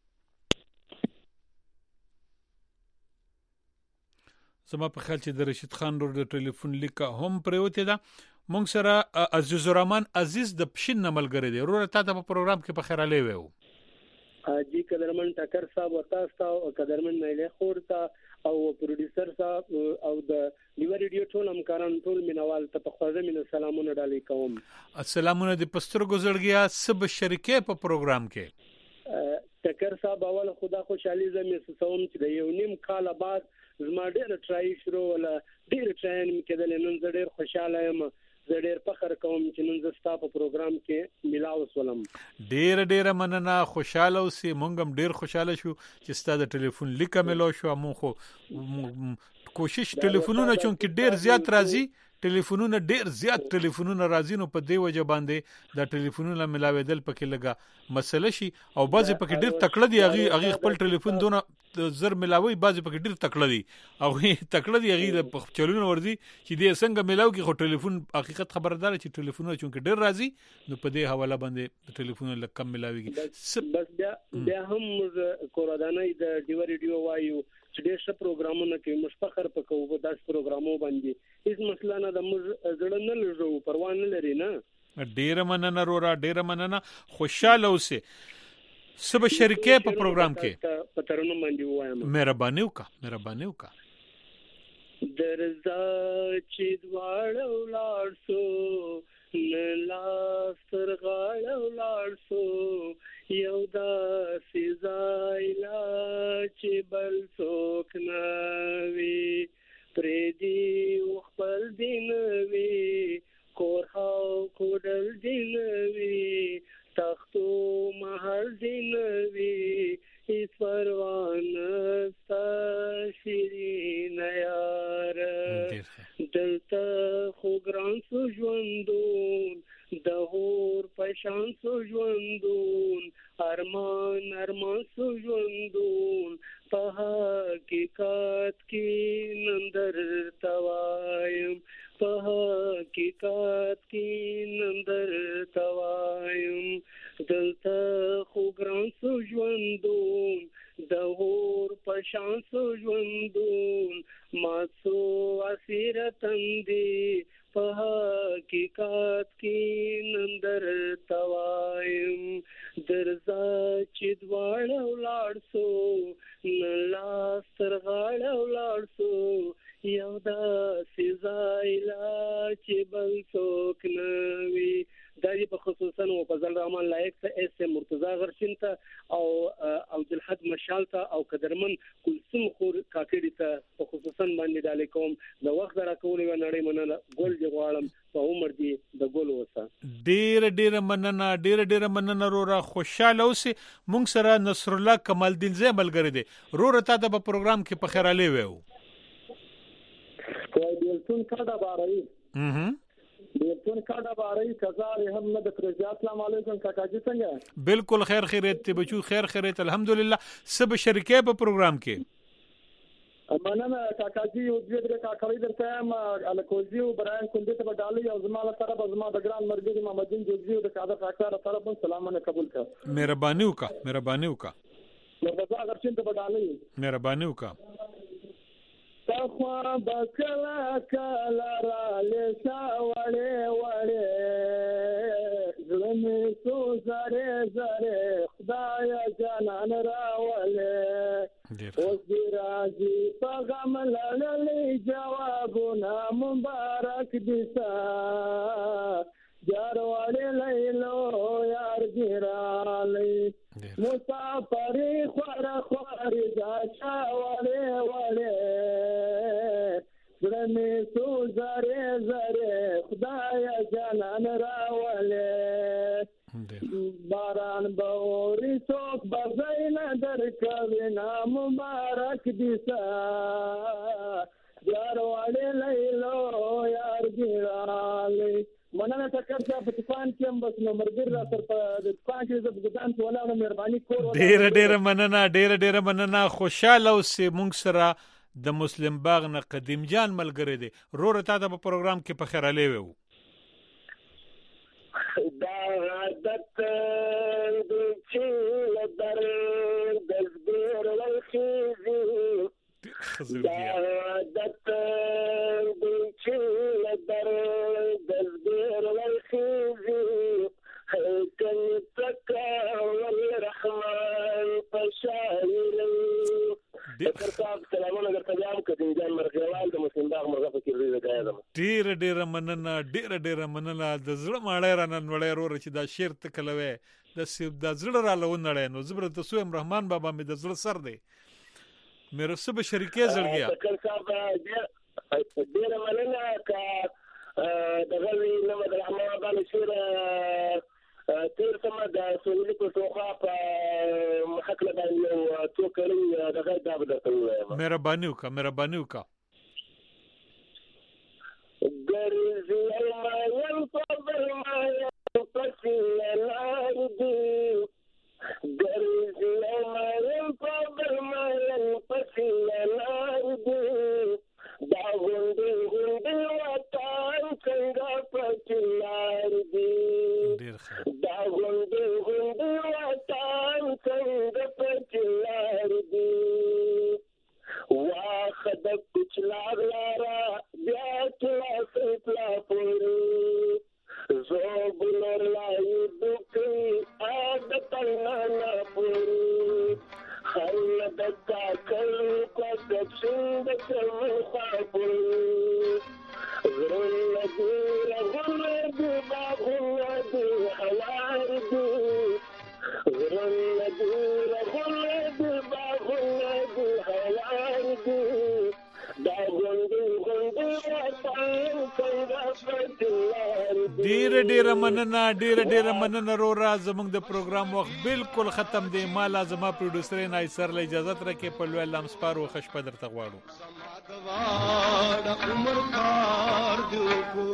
Speaker 4: زما په خیال چې د رشید خان ورو د ټلیفون لیک هم پروته ده مونږ سره عزیز الرحمن عزیز د پښین ملګری دی وروره ته په پروګرام کې په خیر علي وو
Speaker 14: جی قدرمن ټکر صاحب ورتا او قدرمن مېله خورتا او پروډوسر صاحب او د لیور ریډیو ټول همکاران ټول مینوال ته په خوازه مين سلامونه ډالې کوم
Speaker 4: السلامونه د پستر گزړګیا سب شریکې په پروګرام کې
Speaker 14: ټکر صاحب اول خدا خوشحالي زمي سوم چې د یو نیم کال بعد زما ډېر ټرای شروع ولا ډېر ټراین کېدل نن زه ډېر خوشاله یم زه ډېر فخر کوم چې نن زه ستاسو په پروګرام کې ملاو سولم
Speaker 4: ډېر ډېر مننه خوشاله اوسې مونږ هم ډېر خوشاله شو چې ستاسو د ټلیفون لیک ملو شو مونږ خو کوشش ټلیفونونه چونکې ډېر زیات راځي ټلیفونونه ډېر زیات ټلیفونونه راځي نو په دې وجه باندې دا ټلیفونونه ملاوېدل پکې لګا مسله شي او بعضې پکې ډېر تکړه دي هغه هغه خپل ټلیفون دونه زر ملاوي بعضې پکې ډېر تکړه دي او تکړه دي هغه چلونه ورځي چې دې څنګه ملاو کې خو ټلیفون حقیقت خبردار چې ټلیفونونه چونکې ډېر راځي نو په دې حواله باندې ټلیفونونه لکم ملاويږي
Speaker 14: بس بیا بیا هم کورادانه د ډیو ریډیو وایو چې ډېر ښه پروګرامونه کوي مشفخر پکو په داس پروګرامو باندې هیڅ مسله نه د موږ زړه نه لږو پروا نه لري نه
Speaker 4: ډېر مننه رورا ډېر مننه خوشاله اوسه سب شریکې په پروګرام کې
Speaker 14: په ترنو باندې وایم
Speaker 4: مهرباني وکړه مهرباني وکړه
Speaker 14: درځه چې دواړه ولارسو نلا سرغاړه ولارسو یو دا سزایلا چې بل څوک نه وي پردي خپل دین وي کور هاو کودل دین وي تختو محل دین وي هیڅ پروان ستا شیرین یار دلته خو ګران سو ژوندون د هور پشان سو ژوندون ارمان ارمان سو ژوندون په حقیقت کې نندر توایم په حقیقت کې نندر توایم دلته خو ګران سو ژوندون د هور پشان سو ژوندون ما سو اسیر تندي په حقیقت کې نندر توایم درځه چې دواړه ولاړ سو نلا سرغاړه ولاړ سو یو دا سزایلا چې بل څوک نه وي دا په خصوصا او فضل الرحمن لایق ته اس مرتضی غرشین ته او عبدالحد مشال ته او قدرمن کلثوم خور کاکړی ته په خصوصا باندې ډالې کوم د وخت راکولې و نړۍ مننه ګل دی غواړم په عمر دی د ګل وسه
Speaker 4: ډیر ډیر مننه ډیر ډیر مننه رورا خوشاله اوسې مونږ سره نصر الله کمال الدین زې ملګری دی رورا ته د پروګرام کې په خیر علي وو
Speaker 15: کوی دلتون کډه بارای
Speaker 4: اها
Speaker 15: دلتون کډه بارای کزار هم نه د پرځات السلام علیکم کاکاجی څنګه
Speaker 4: بالکل خیر خیریت ته بچو خیر خیریت الحمدلله سب شریکې په پروګرام کې
Speaker 15: مننه کاکاجي او دې درې کاکړې درته ما الکوزي او بران کوم دې ته ډالۍ او زماله سره به زما د ګران مرګي محمد دین جوزي او د کاده فاکتار سره په سلامونه قبول کړ.
Speaker 4: مهرباني وکا مهرباني وکا
Speaker 15: مرزا غرچین ته ډالۍ
Speaker 4: مهرباني وکا.
Speaker 15: تخوا بکلا کلا را لسا وړې وړې زلمې سو زره زره خدای جانان راولې اوس دې راځي په غم لړلې جوابونه مبارک دي سا یار وړې لیلو یار ګرالې مسافر خور خور دا چا وړې وړې زړمې سو زره زره خدای جانان راولې باران باوري څوک بزاین درکوي نا مبارک دي سا یار وړې لیلو یار ګرالې مننه ټکر صاحب په طوفان کې هم بس نو مرګر را سره په طوفان کې زه ګدان ته ولاړم مهرباني کور
Speaker 4: ډېر ډېر مننه ډېر ډېر مننه خوشاله اوسې مونږ سره د مسلم باغ نه قدیم جان ملګری دی رور ته د پروګرام کې په خیر علي وو
Speaker 9: دا عادت د چې در دزبیر والخيزي دا عادت د چې در دزبیر والخيزي هيكل تكا والرحمن فشايري ډېر سلامونه درته وایم قدیم جان مرغیوال د مسلم باغ مرغه فکر دی غایم
Speaker 4: ډېر ډېر مننه ډېر ډېر مننه د زړه ماړی را نن وړی ورور چې دا شعر ته کلوي د سیب د زړه را لون نړۍ نو زبر ته سویم رحمان بابا مې د زړه سر دی مې رسب شریکې زړګیا
Speaker 9: تکل صاحب ډېر مننه کا د غوي نو د رحمان بابا شعر تیر سم د سولې په توخه په محکله باندې یو توکلې د غیر دا بدته وایم
Speaker 4: مهرباني وکړه مهرباني وکړه
Speaker 9: ګرځي ما یم په ما یم پسې لاندې ګرځي ما یم په ما یم پسې لاندې دا غوندې غوندې وطن څنګه پکې لاندې دا غوندې غوندې وطن څنګه پکې لاندې واخه د کوچلار لاره بیا کلاسې پلا پورې زوب نور لای دوکې عادت نه پورې خل د کاکل کو د څنګه څنګه پورې غرل دې غرل دې باغل دې حوار دې غرل دې غرل دې باغل دې حوار دې دا غوندې غوندې وطن څنګه پټلار
Speaker 4: ډېر ډېر مننه ډېر ډېر مننه رورا زموږ د پروګرام وخت بالکل ختم دی مالا زما پروډوسر نه ایسر له اجازه ترکه په لوی لام سپارو خش په درته غواړو
Speaker 16: عمر کار دیو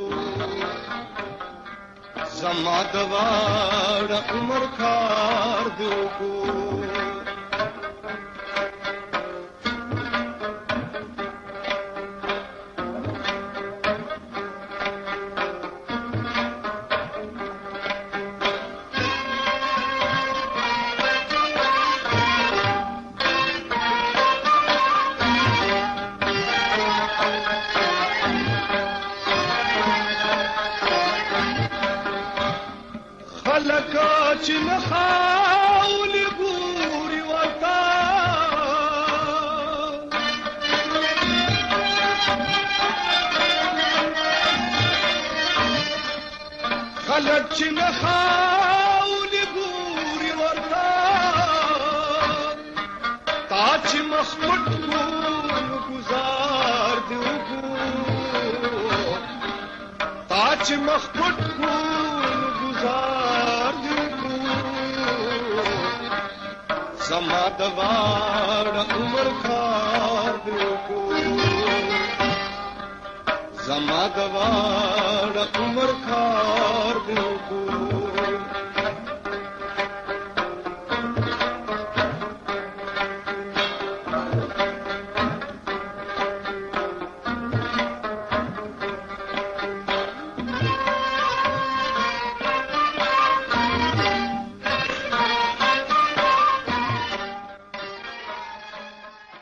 Speaker 16: زما دواړ عمر کار دیو چې نه خاولې ګوري ورته خلک چې نه خاولې ګوري ورته تا چې مخ پټ کړو گزار دې وګورو تا چې مخ پټ کړو گزار دې زما دواړ عمر کار دیو زما دواړ عمر کار دیو